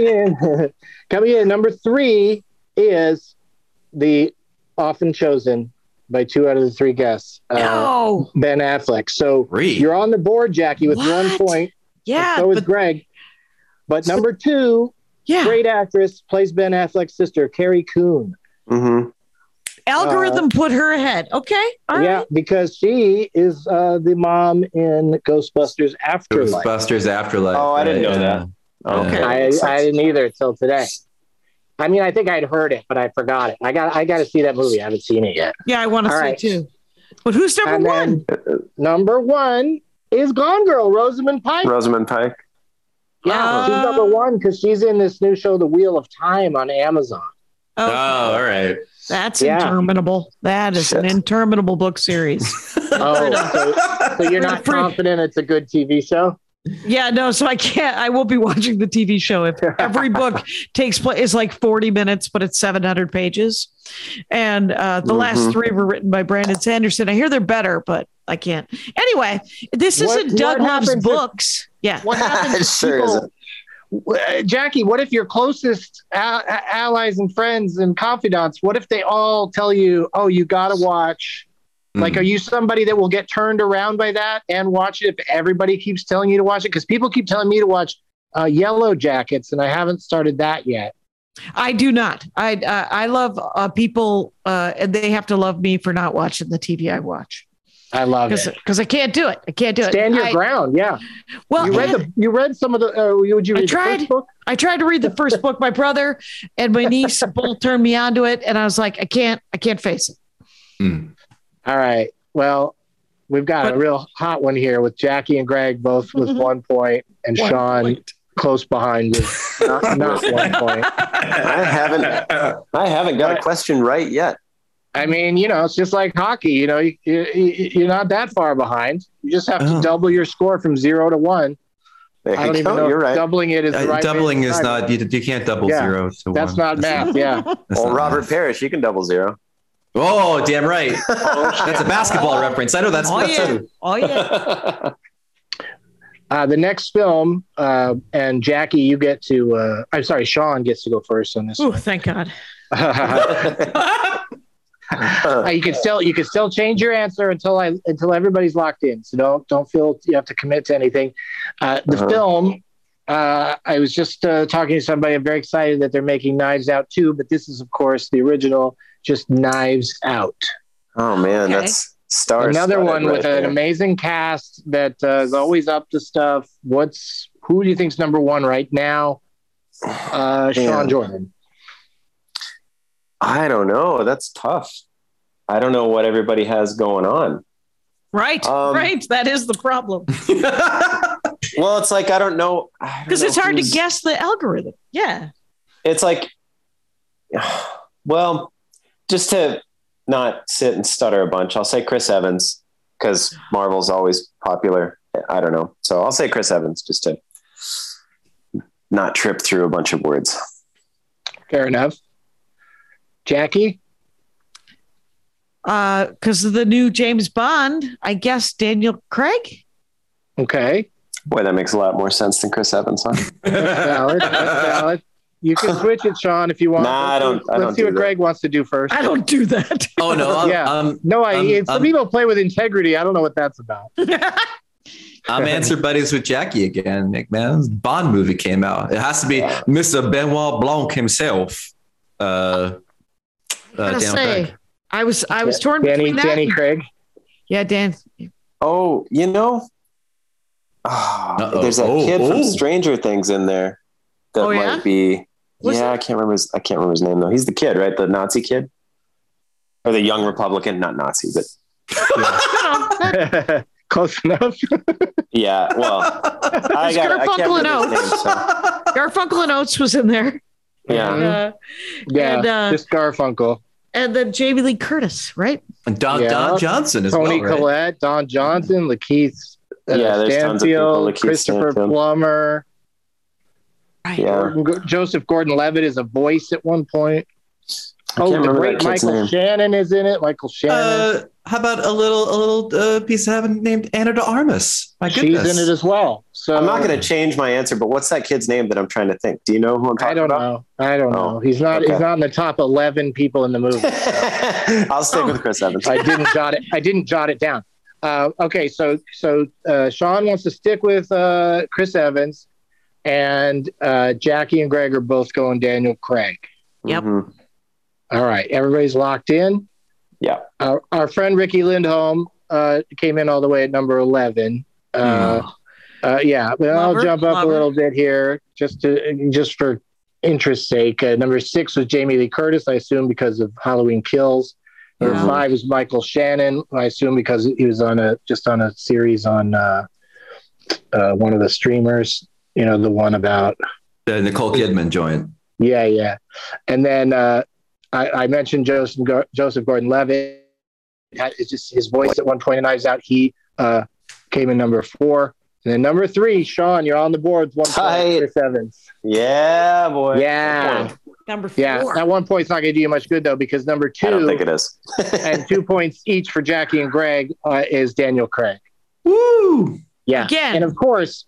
coming in, number 3 is the often chosen by 2 out of the 3 guests, Ben Affleck. So you're on the board, Jackie, with 1 point. Yeah. So is Greg. But number 2, great actress, plays Ben Affleck's sister, Carrie Coon. Mm-hmm. Algorithm put her ahead. Okay. All right. Because she is the mom in Ghostbusters Afterlife. Ghostbusters Afterlife. Oh, I didn't know that. Okay. I didn't either until today. I mean, I think I'd heard it, but I forgot it. I got to see that movie. I haven't seen it yet. Yeah, I want to see it too. But who's number 1? Number 1 is Gone Girl, Rosamund Pike. Yeah, she's number 1 because she's in this new show, The Wheel of Time, on Amazon. Okay. Oh, all right. That's interminable. That is an interminable book series. So you're not confident it's a good TV show? Yeah, no. So I won't be watching the TV show if every book takes place. It's like 40 minutes, but it's 700 pages. And the last 3 were written by Brandon Sanderson. I hear they're better, but I can't. Anyway, this isn't Doug Loves Books. What happens to Jackie, what if your closest allies and friends and confidants, what if they all tell you, oh, you got to watch? Like, are you somebody that will get turned around by that and watch it if everybody keeps telling you to watch it? Because people keep telling me to watch Yellow Jackets, and I haven't started that yet. I do not. I love people, and they have to love me for not watching the TV I watch. I love it because I can't do it. Stand your ground. Yeah. Well, you read some of the. Would you read the first book? I tried to read the first book. My brother and my niece both turned me onto it, and I was like, I can't face it. All right. Well, we've got a real hot one here with Jackie and Greg both with 1 point, and Sean close behind with not 1 point. I haven't got a question right yet. I mean, it's just like hockey. You're not that far behind. You just have to double your score from 0 to 1. I don't even know if doubling it is the right. Doubling is not. You can't double 0 to 1. That's not math. Yeah. Well, Robert Parrish, you can double 0. Oh, damn right. That's a basketball reference. I know that's. Oh yeah. The next film, and Jackie, you get to. I'm sorry, Sean gets to go first on this. Oh, thank God. You can still change your answer until everybody's locked in. So don't feel you have to commit to anything. The film, I was just talking to somebody. I'm very excited that they're making Knives Out 2, but this is of course the original, just Knives Out. Oh man, that's stars. Another one with an amazing cast that is always up to stuff. Who do you think's number 1 right now? Sean Jordan. I don't know. That's tough. I don't know what everybody has going on. Right. Right. That is the problem. Well, it's like, I don't know. Because it's hard to guess the algorithm. Yeah. It's like, well, just to not sit and stutter a bunch, I'll say Chris Evans because Marvel's always popular. I don't know. So I'll say Chris Evans just to not trip through a bunch of words. Fair enough. Jackie? Because of the new James Bond, I guess Daniel Craig. Okay. Boy, that makes a lot more sense than Chris Evans, huh? That's valid. You can switch it, Sean, if you want. Let's see what Greg wants to do first. I don't do that. Oh, no. Some people play with integrity. I don't know what that's about. I'm answer buddies with Jackie again, Nick, man. Bond movie came out. It has to be Mr. Benoit Blanc himself. I was torn between that. Danny Craig. Yeah, Dan. Oh, there's that kid from Stranger Things in there that might be. I can't remember his name though. He's the kid, right? The Nazi kid, or the young Republican, not Nazi, but close enough. Yeah, well, Garfunkel and Oates. Garfunkel and Oates was in there. Yeah, just Garfunkel. And then Jamie Lee Curtis, right? And Don Johnson as Toni well, right? Collette, Don Johnson, Lakeith there's tons of people. Christopher Plummer. Right. Yeah. Joseph Gordon-Levitt is a voice at one point. Oh, can't the remember great that kid's Michael name. Shannon is in it. Michael Shannon. How about a little piece of heaven named Anna de Armas? My goodness. She's in it as well. So I'm not going to change my answer, but what's that kid's name that I'm trying to think? Do you know who I'm talking about? I don't know. He's not. Okay. He's not in the top 11 people in the movie. I'll stick with Chris Evans. I didn't jot it down. Okay, so Sean wants to stick with Chris Evans, and Jackie and Greg are both going Daniel Craig. Yep. Mhm. All right, everybody's locked in. Yeah. Our friend Ricky Lindholm came in all the way at number 11. Yeah, but I'll jump up a little bit here just for interest's sake. Number 6 was Jamie Lee Curtis, I assume because of Halloween Kills. Number 5 is Michael Shannon, I assume because he was on a series on one of the streamers. You know, the one about The Nicole Kidman joint. Yeah. And then I mentioned Joseph Gordon-Levitt. It's just his voice at one point in Knives Out. He came in number 4. And then number 3, Sean, you're on the board. 1 point, Chris Evans. Yeah, boy. Yeah. Number 4. Yeah, that 1 point's not going to do you much good, though, because number 2 I don't think it is. and 2 points each for Jackie and Greg is Daniel Craig. Woo! Yeah. Again. And of course,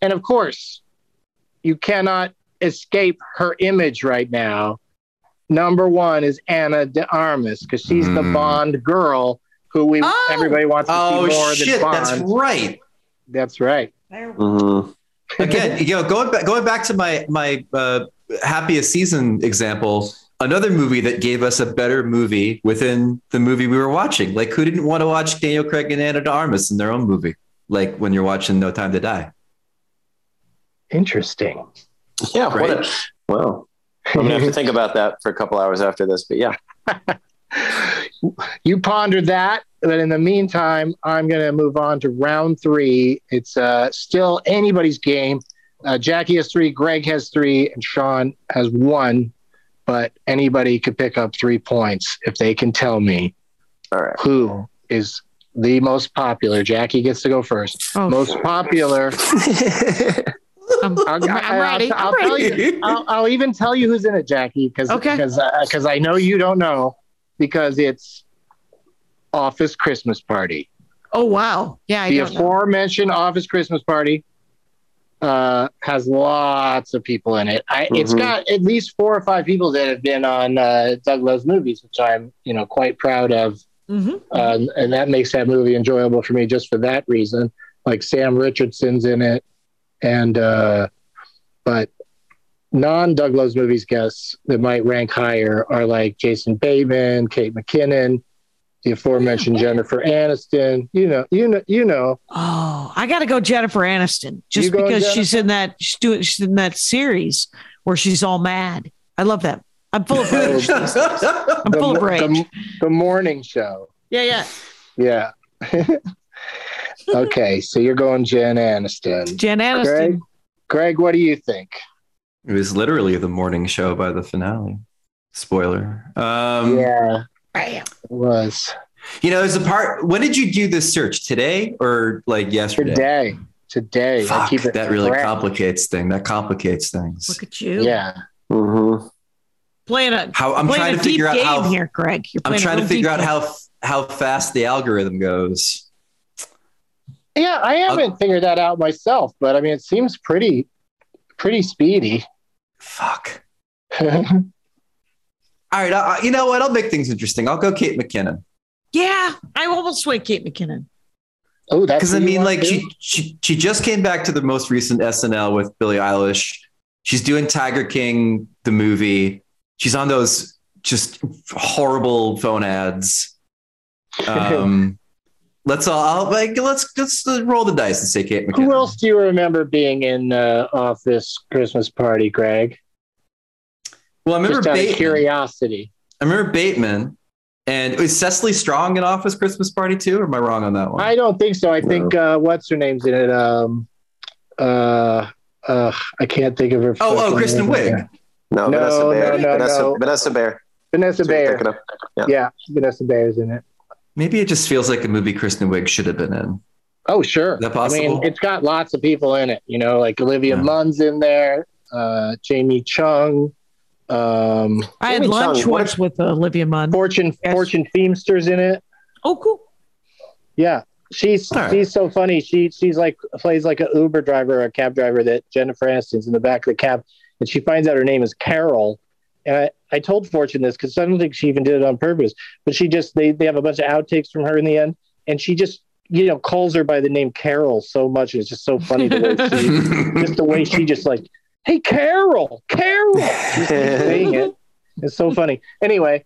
you cannot escape her image right now. Number 1 is Anna de Armas, because she's the Bond girl who everybody wants to see more than Bond. That's right. That's right. Mhm. Again, going back to my happiest season example, another movie that gave us a better movie within the movie we were watching. Like, who didn't want to watch Daniel Craig and Anna de Armas in their own movie? Like when you're watching No Time to Die. Interesting. Yeah. Right? Well, I'm going to have to think about that for a couple hours after this, but yeah. You pondered that, but in the meantime, I'm going to move on to round 3. It's still anybody's game. Jackie has 3, Greg has 3, and Sean has 1. But anybody could pick up 3 points if they can tell me who is the most popular. Jackie gets to go first. Most popular. I'm ready. I'll tell you. I'll even tell you who's in it, Jackie, because I know you don't know, because it's Office Christmas Party. Oh wow! Yeah, the aforementioned Office Christmas Party has lots of people in it. It's got at least 4 or 5 people that have been on Doug Loves Movies, which I'm quite proud of, and that makes that movie enjoyable for me just for that reason. Like Sam Richardson's in it. And but non-Doug Loves Movies guests that might rank higher are like Jason Bateman, Kate McKinnon, the aforementioned Jennifer Aniston. You know. Oh, I got to go Jennifer Aniston just because she's in that series where she's all mad. I love that. I'm full of rage. I'm full of rage. The morning show. Yeah. Okay, so you're going Jen Aniston. Jen Aniston. Greg, what do you think? It was literally the morning show by the finale. Spoiler. Yeah, it was. There's a part. When did you do this search? Today or like yesterday? Today. Fuck, that really complicates things. That complicates things. Look at you. Yeah. Mm-hmm. I'm trying to figure out how here, Greg. I'm trying to figure out how fast the algorithm goes. Yeah, I haven't figured that out myself, but I mean, it seems pretty speedy. Fuck. All right, you know what? I'll make things interesting. I'll go Kate McKinnon. Yeah, I almost went Kate McKinnon. Oh, that's because I mean, like she just came back to the most recent SNL with Billie Eilish. She's doing Tiger King the movie. She's on those just horrible phone ads. Let's roll the dice and say Kate McKinnon. Who else do you remember being in Office Christmas Party, Greg? Well, I remember Just out of Bateman. curiosity. I remember Bateman. And was Cecily Strong in Office Christmas Party too? Or am I wrong on that one? I don't think so. I think what's her name's in it? I can't think of her. Kristen Wiig. No, Vanessa Bayer. Vanessa Bayer. Yeah, Vanessa Bayer's in it. Maybe it just feels like a movie Kristen Wiig should have been in. Oh, sure. Is that possible? I mean, it's got lots of people in it. Like Olivia Munn's in there, Jamie Chung, I had Jamie lunch Chung, what once with Olivia Munn. Fortune Feimster's in it. Oh, cool. Yeah, she's so funny. She's like plays like an Uber driver, or a cab driver that Jennifer Aniston's in the back of the cab, and she finds out her name is Carol. And I told Fortune this because I don't think she even did it on purpose, but she just they have a bunch of outtakes from her in the end, and she just calls her by the name Carol so much. And it's just so funny the way she just like, hey Carol. She's saying it. It's so funny. Anyway,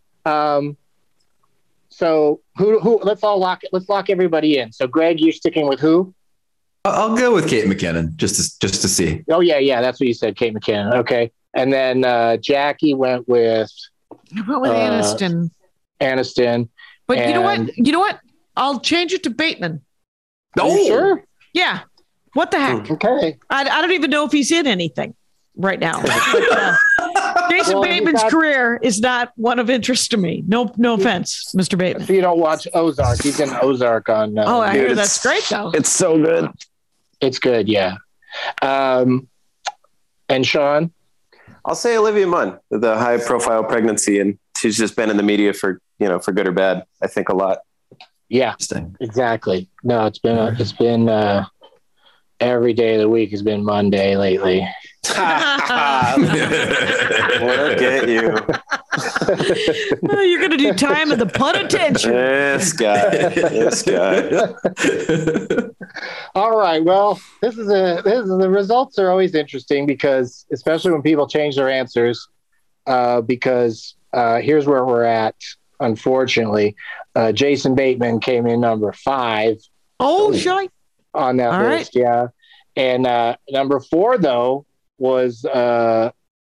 so who? Let's lock everybody in. So Greg, you're sticking with who? I'll go with Kate McKinnon just to see. Oh yeah, that's what you said, Kate McKinnon. Okay, and then Jackie went with. I went with Aniston. But you know what? I'll change it to Bateman. Oh, sure. Yeah. What the heck? Okay. I don't even know if he's in anything right now. Jason Bateman's career is not one of interest to me. No offense, Mr. Bateman. If you don't watch Ozark, he's in Ozark on. I hear that's great though. It's so good. It's good, yeah. And Sean? I'll say Olivia Munn, the high-profile pregnancy, and she's just been in the media for good or bad. I think a lot. Yeah, exactly. No, it's been every day of the week has been Monday lately. Look at you. You're going to do time of the penitentiary. This guy. All right. Well, the results are always interesting because, especially when people change their answers, because here's where we're at. Unfortunately, Jason Bateman came in number 5. Oh, shy on that list. Right. Yeah. And number 4 though was Kate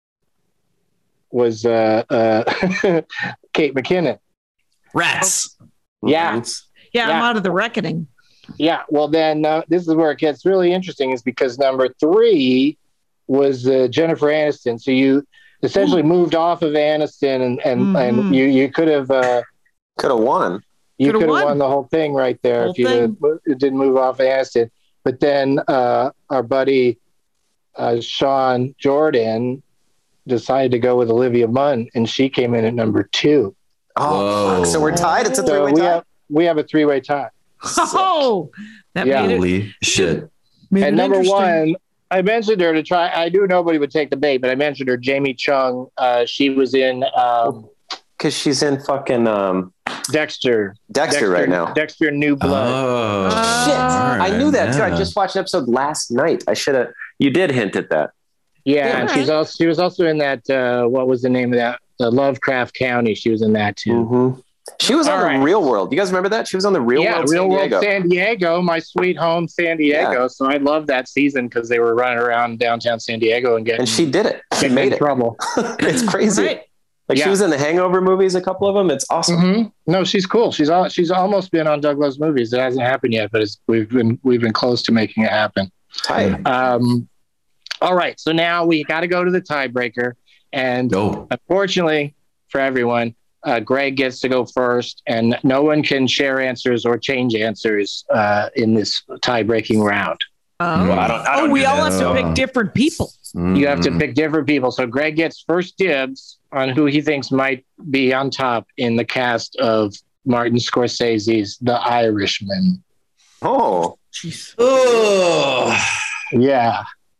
McKinnon. Rats. Yeah. Yeah. I'm out of the reckoning. Yeah. Well, then this is where it gets really interesting, is because number 3 was Jennifer Aniston. So you essentially moved off of Aniston and you could have won. You could have won the whole thing right there if you didn't move off Aniston. But then our buddy Sean Jordan decided to go with Olivia Munn, and she came in at number 2. Oh, so we're tied. It's a 3-way tie. We have a 3-way tie. Oh, that made holy shit! And number 1, I mentioned her to try. I knew nobody would take the bait, but I mentioned her, Jamie Chung. She was in because she's in fucking Dexter right now. Dexter New Blood. Oh, shit! Right, I knew that too. I just watched an episode last night. I should have. You did hint at that. Yeah, and she was also in that. What was the name of that? Lovecraft County. She was in that too. Mm-hmm. She was on the Real World. You guys remember that? She was on the Real World. Real World San Diego, my sweet home San Diego. Yeah. So I loved that season because they were running around downtown San Diego and she did it. She made it. Trouble. It's crazy. Right. She was in the Hangover movies, a couple of them. It's awesome. Mm-hmm. No, she's cool. She's almost been on Doug Loves Movies. It hasn't happened yet, but we've been close to making it happen. Tight. All right, so now we got to go to the tiebreaker, and unfortunately for everyone, Greg gets to go first, and no one can share answers or change answers in this tie-breaking round. Well, we all have to pick different people. You have to pick different people. So Greg gets first dibs on who he thinks might be on top in the cast of Martin Scorsese's The Irishman. Oh, jeez. Oh, yeah.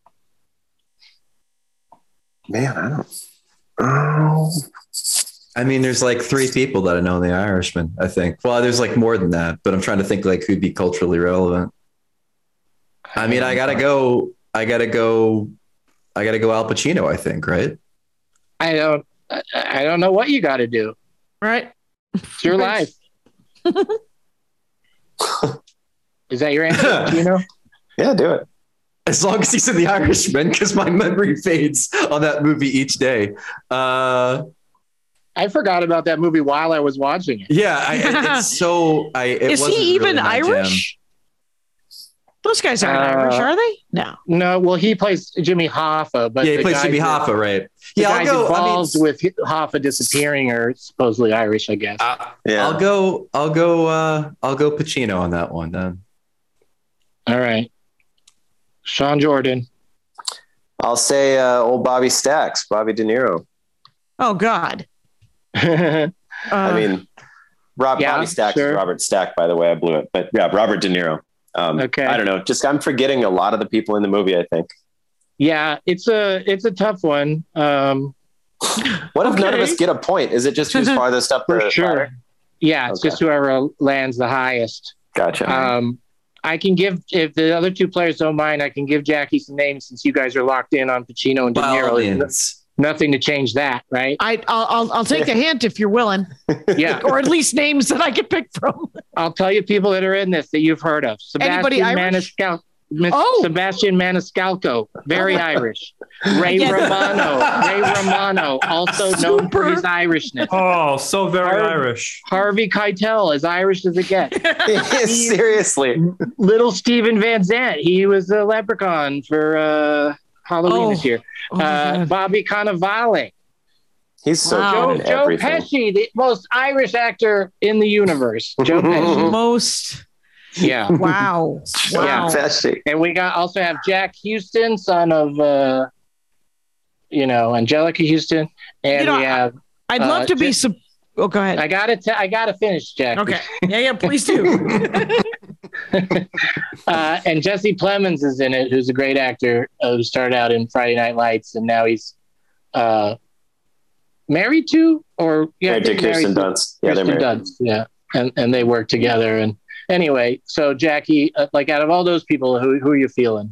Man, I don't. Oh. I mean, there's like 3 people that I know in The Irishman, I think. Well, there's like more than that, but I'm trying to think like who'd be culturally relevant. I mean, I gotta go Al Pacino, I think, right? I don't know what you got to do. Right. It's your life. Is that your answer, Pacino? Yeah, do it. As long as he's in The Irishman, because my memory fades on that movie each day. I forgot about that movie while I was watching it. Yeah, Is he even really Irish? Those guys aren't Irish, are they? No. Well, he plays Jimmy Hoffa, but he plays Jimmy Hoffa, right? Yeah, guys involved with Hoffa disappearing are supposedly Irish, I guess. Yeah, I'll go Pacino on that one then. All right. Sean Jordan. I'll say old Bobby Stax, Bobby De Niro. Oh God. I mean, Bobby Stack is Robert Stack, by the way. I blew it, but yeah, Robert De Niro. Okay. I don't know. Just I'm forgetting a lot of the people in the movie, I think. Yeah, it's a tough one. What if none of us get a point? Is it just who's farthest up for the sure? ladder? Yeah, it's just whoever lands the highest. Gotcha. I can give, if the other two players don't mind, I can give Jackie some names since you guys are locked in on Pacino and De Niro. Nothing to change that, right? I'll take a hint if you're willing. Yeah, or at least names that I can pick from. I'll tell you people that are in this that you've heard of. Anybody Irish? Sebastian Maniscalco, very Irish. Ray Romano, also known for his Irishness. Oh, so very Irish. Harvey Keitel, as Irish as it gets. Seriously. Little Steven Van Zandt. He was a leprechaun for Halloween this year. Bobby Cannavale. He's so good at Joe everything. Pesci, the most Irish actor in the universe. Joe Pesci. Most. Yeah. Wow. Yeah. And we also have Jack Houston, son of Angelica Houston, and we have. I'd love to be some. Oh, go ahead. I gotta finish, Jack. Okay. Yeah. Please do. And Jesse Plemons is in it, who's a great actor who started out in Friday Night Lights, and now he's married to Kirsten Dunst. Yeah, they're married. Dunst. Yeah, and they work together. And anyway, so Jackie, out of all those people, who are you feeling?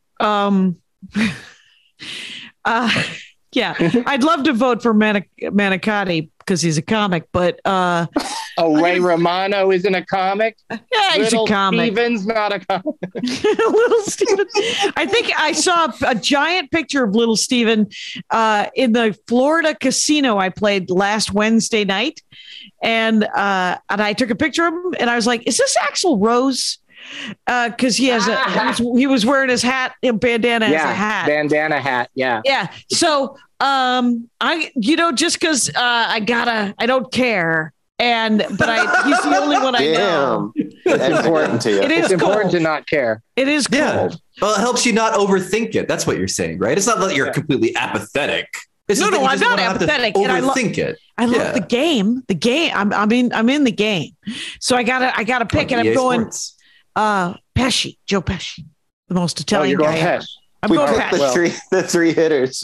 Yeah, I'd love to vote for Manicotti because he's a comic, but Ray Romano isn't a comic. Yeah, he's a comic. Steven's not a comic. Little Steven. I think I saw a giant picture of Little Steven in the Florida casino I played last Wednesday night, and I took a picture of him, and I was like, "Is this Axl Rose?" Because he has he was wearing his hat, bandana as a hat. Bandana hat, yeah. Yeah. So just because I don't care. But he's the only one I know. That's important to you. It's important to not care. It is cold. Yeah. Well, it helps you not overthink it. That's what you're saying, right? It's not that you're completely apathetic. No, I'm not apathetic. Overthink it. I love the game. The game. I'm in the game. So I gotta pick, and I'm going Pesci, Joe Pesci, the most Italian guy ever. I'm going Pesci. The three hitters.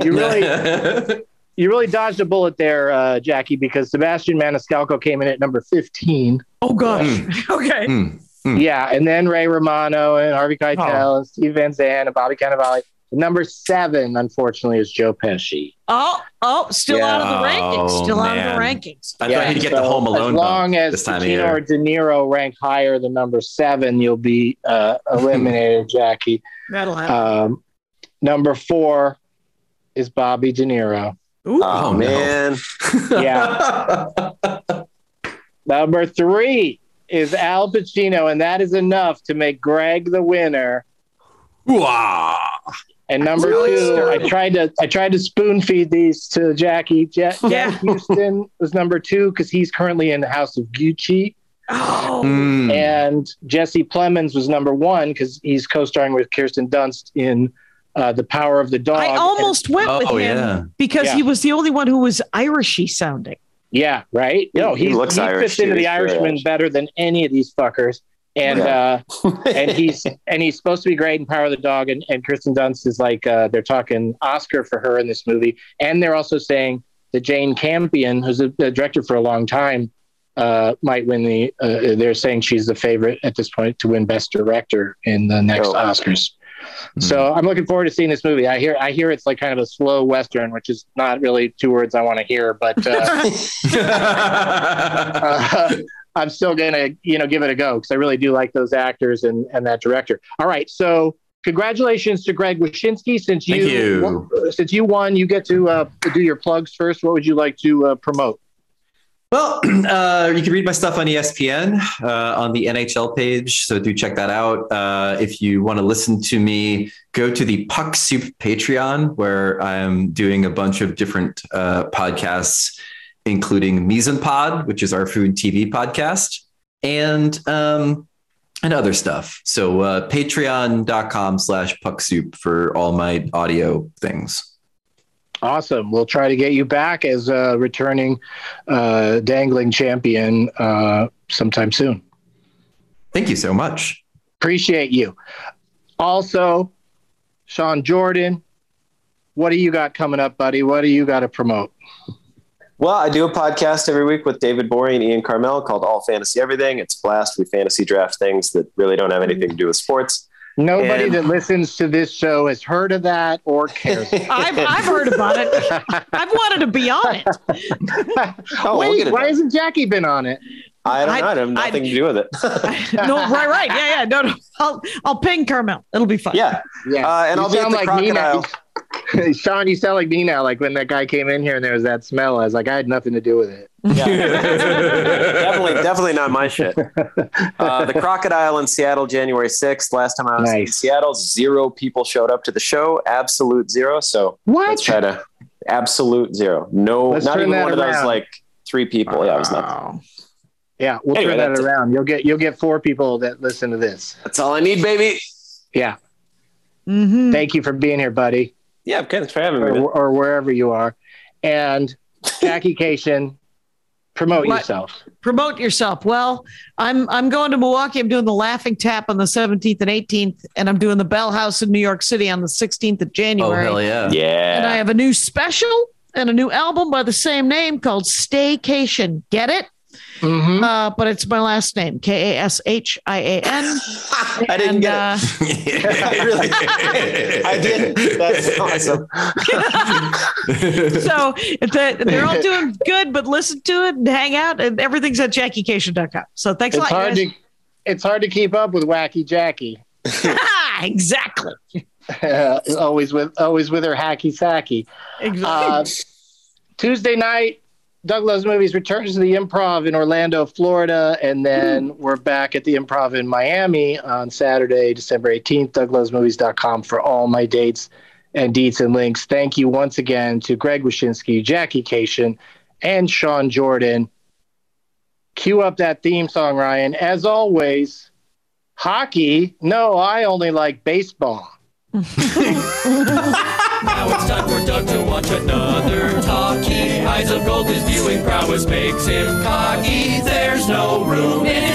You really dodged a bullet there, Jackie, because Sebastian Maniscalco came in at number 15. Oh, gosh. Okay. Yeah, and then Ray Romano and Harvey Keitel and Steve Van Zandt and Bobby Cannavale. Number 7, unfortunately, is Joe Pesci. Still out of the rankings. Out of the rankings. I thought he'd get the Home Alone. As long as Pacino or De Niro rank higher than number 7, you'll be eliminated, Jackie. That'll happen. Number 4 is Bobby De Niro. Ooh, man. Yeah. Number 3 is Al Pacino, and that is enough to make Greg the winner. Wow. And number 2, I tried to spoon feed these to Jackie. Jack Houston was number 2 because he's currently in the House of Gucci. And Jesse Plemons was number 1 because he's co-starring with Kirsten Dunst in The Power of the Dog. I almost went with him because he was the only one who was Irishy sounding. Yeah, right. He looks Irish. He fits into the Irishman better than any of these fuckers. And and he's supposed to be great in Power of the Dog. And Kirsten Dunst is like they're talking Oscar for her in this movie. And they're also saying that Jane Campion, who's a director for a long time, might win the. They're saying she's the favorite at this point to win Best Director in the next Oscars. So I'm looking forward to seeing this movie. I hear it's like kind of a slow Western, which is not really 2 words I want to hear, but I'm still going to, give it a go because I really do like those actors and that director. All right. So congratulations to Greg Wyshynski. Since you won, you get to do your plugs first. What would you like to promote? Well, you can read my stuff on ESPN on the NHL page, so do check that out. If you want to listen to me, go to the Puck Soup Patreon, where I'm doing a bunch of different podcasts, including Mise en Pod, which is our food and TV podcast, and other stuff. So patreon.com/pucksoup for all my audio things. Awesome. We'll try to get you back as a returning dangling champion sometime soon. Thank you so much. Appreciate you. Also, Sean Jordan, what do you got coming up, buddy? What do you got to promote? Well, I do a podcast every week with David Bory and Ian Carmel called All Fantasy Everything. It's a blast. We fantasy draft things that really don't have anything to do with sports. Nobody that listens to this show has heard of that or cares. I've heard about it. I've wanted to be on it. Wait, why hasn't Jackie been on it? I don't know. I have nothing to do with it. No, right. Yeah. No. I'll ping Carmel. It'll be fun. Yeah. And I'll be at the Crocodile. Sean, you sound like me now. Like when that guy came in here and there was that smell, I was like, I had nothing to do with it. Yeah. definitely not my shit. The Crocodile in Seattle, January 6th. Last time I was in Seattle, 0 people showed up to the show. Absolute 0. So let's try to absolute 0. No, not even one of those like 3 people. Yeah, it was nothing. Yeah, we'll turn that around. You'll get 4 people that listen to this. That's all I need, baby. Yeah. Mm-hmm. Thank you for being here, buddy. Yeah, okay, thanks for having me. Or wherever you are. And Jackie Cation, promote yourself. Promote yourself. Well, I'm going to Milwaukee. I'm doing the Laughing Tap on the 17th and 18th, and I'm doing the Bell House in New York City on the 16th of January. Oh, hell yeah. Yeah. And I have a new special and a new album by the same name called Staycation. Get it? Mm-hmm. But it's my last name, Kashian. I didn't get it. I didn't. That's awesome. So they're all doing good, but listen to it and hang out, and everything's at JackieCation.com. So thanks a lot, guys. It's hard to keep up with Wacky Jackie. Exactly. Always with her hacky sacky. Exactly. Tuesday night, Doug Loves Movies returns to the Improv in Orlando, Florida, and then we're back at the Improv in Miami on Saturday, December 18th. DougLovesMovies.com for all my dates and deets and links. Thank you once again to Greg Wyshynski, Jackie Cation, and Sean Jordan. Cue up that theme song, Ryan. As always, hockey? No, I only like baseball. Now it's time for Doug to watch another talkie. Eyes of gold, his viewing prowess makes him cocky. There's no room in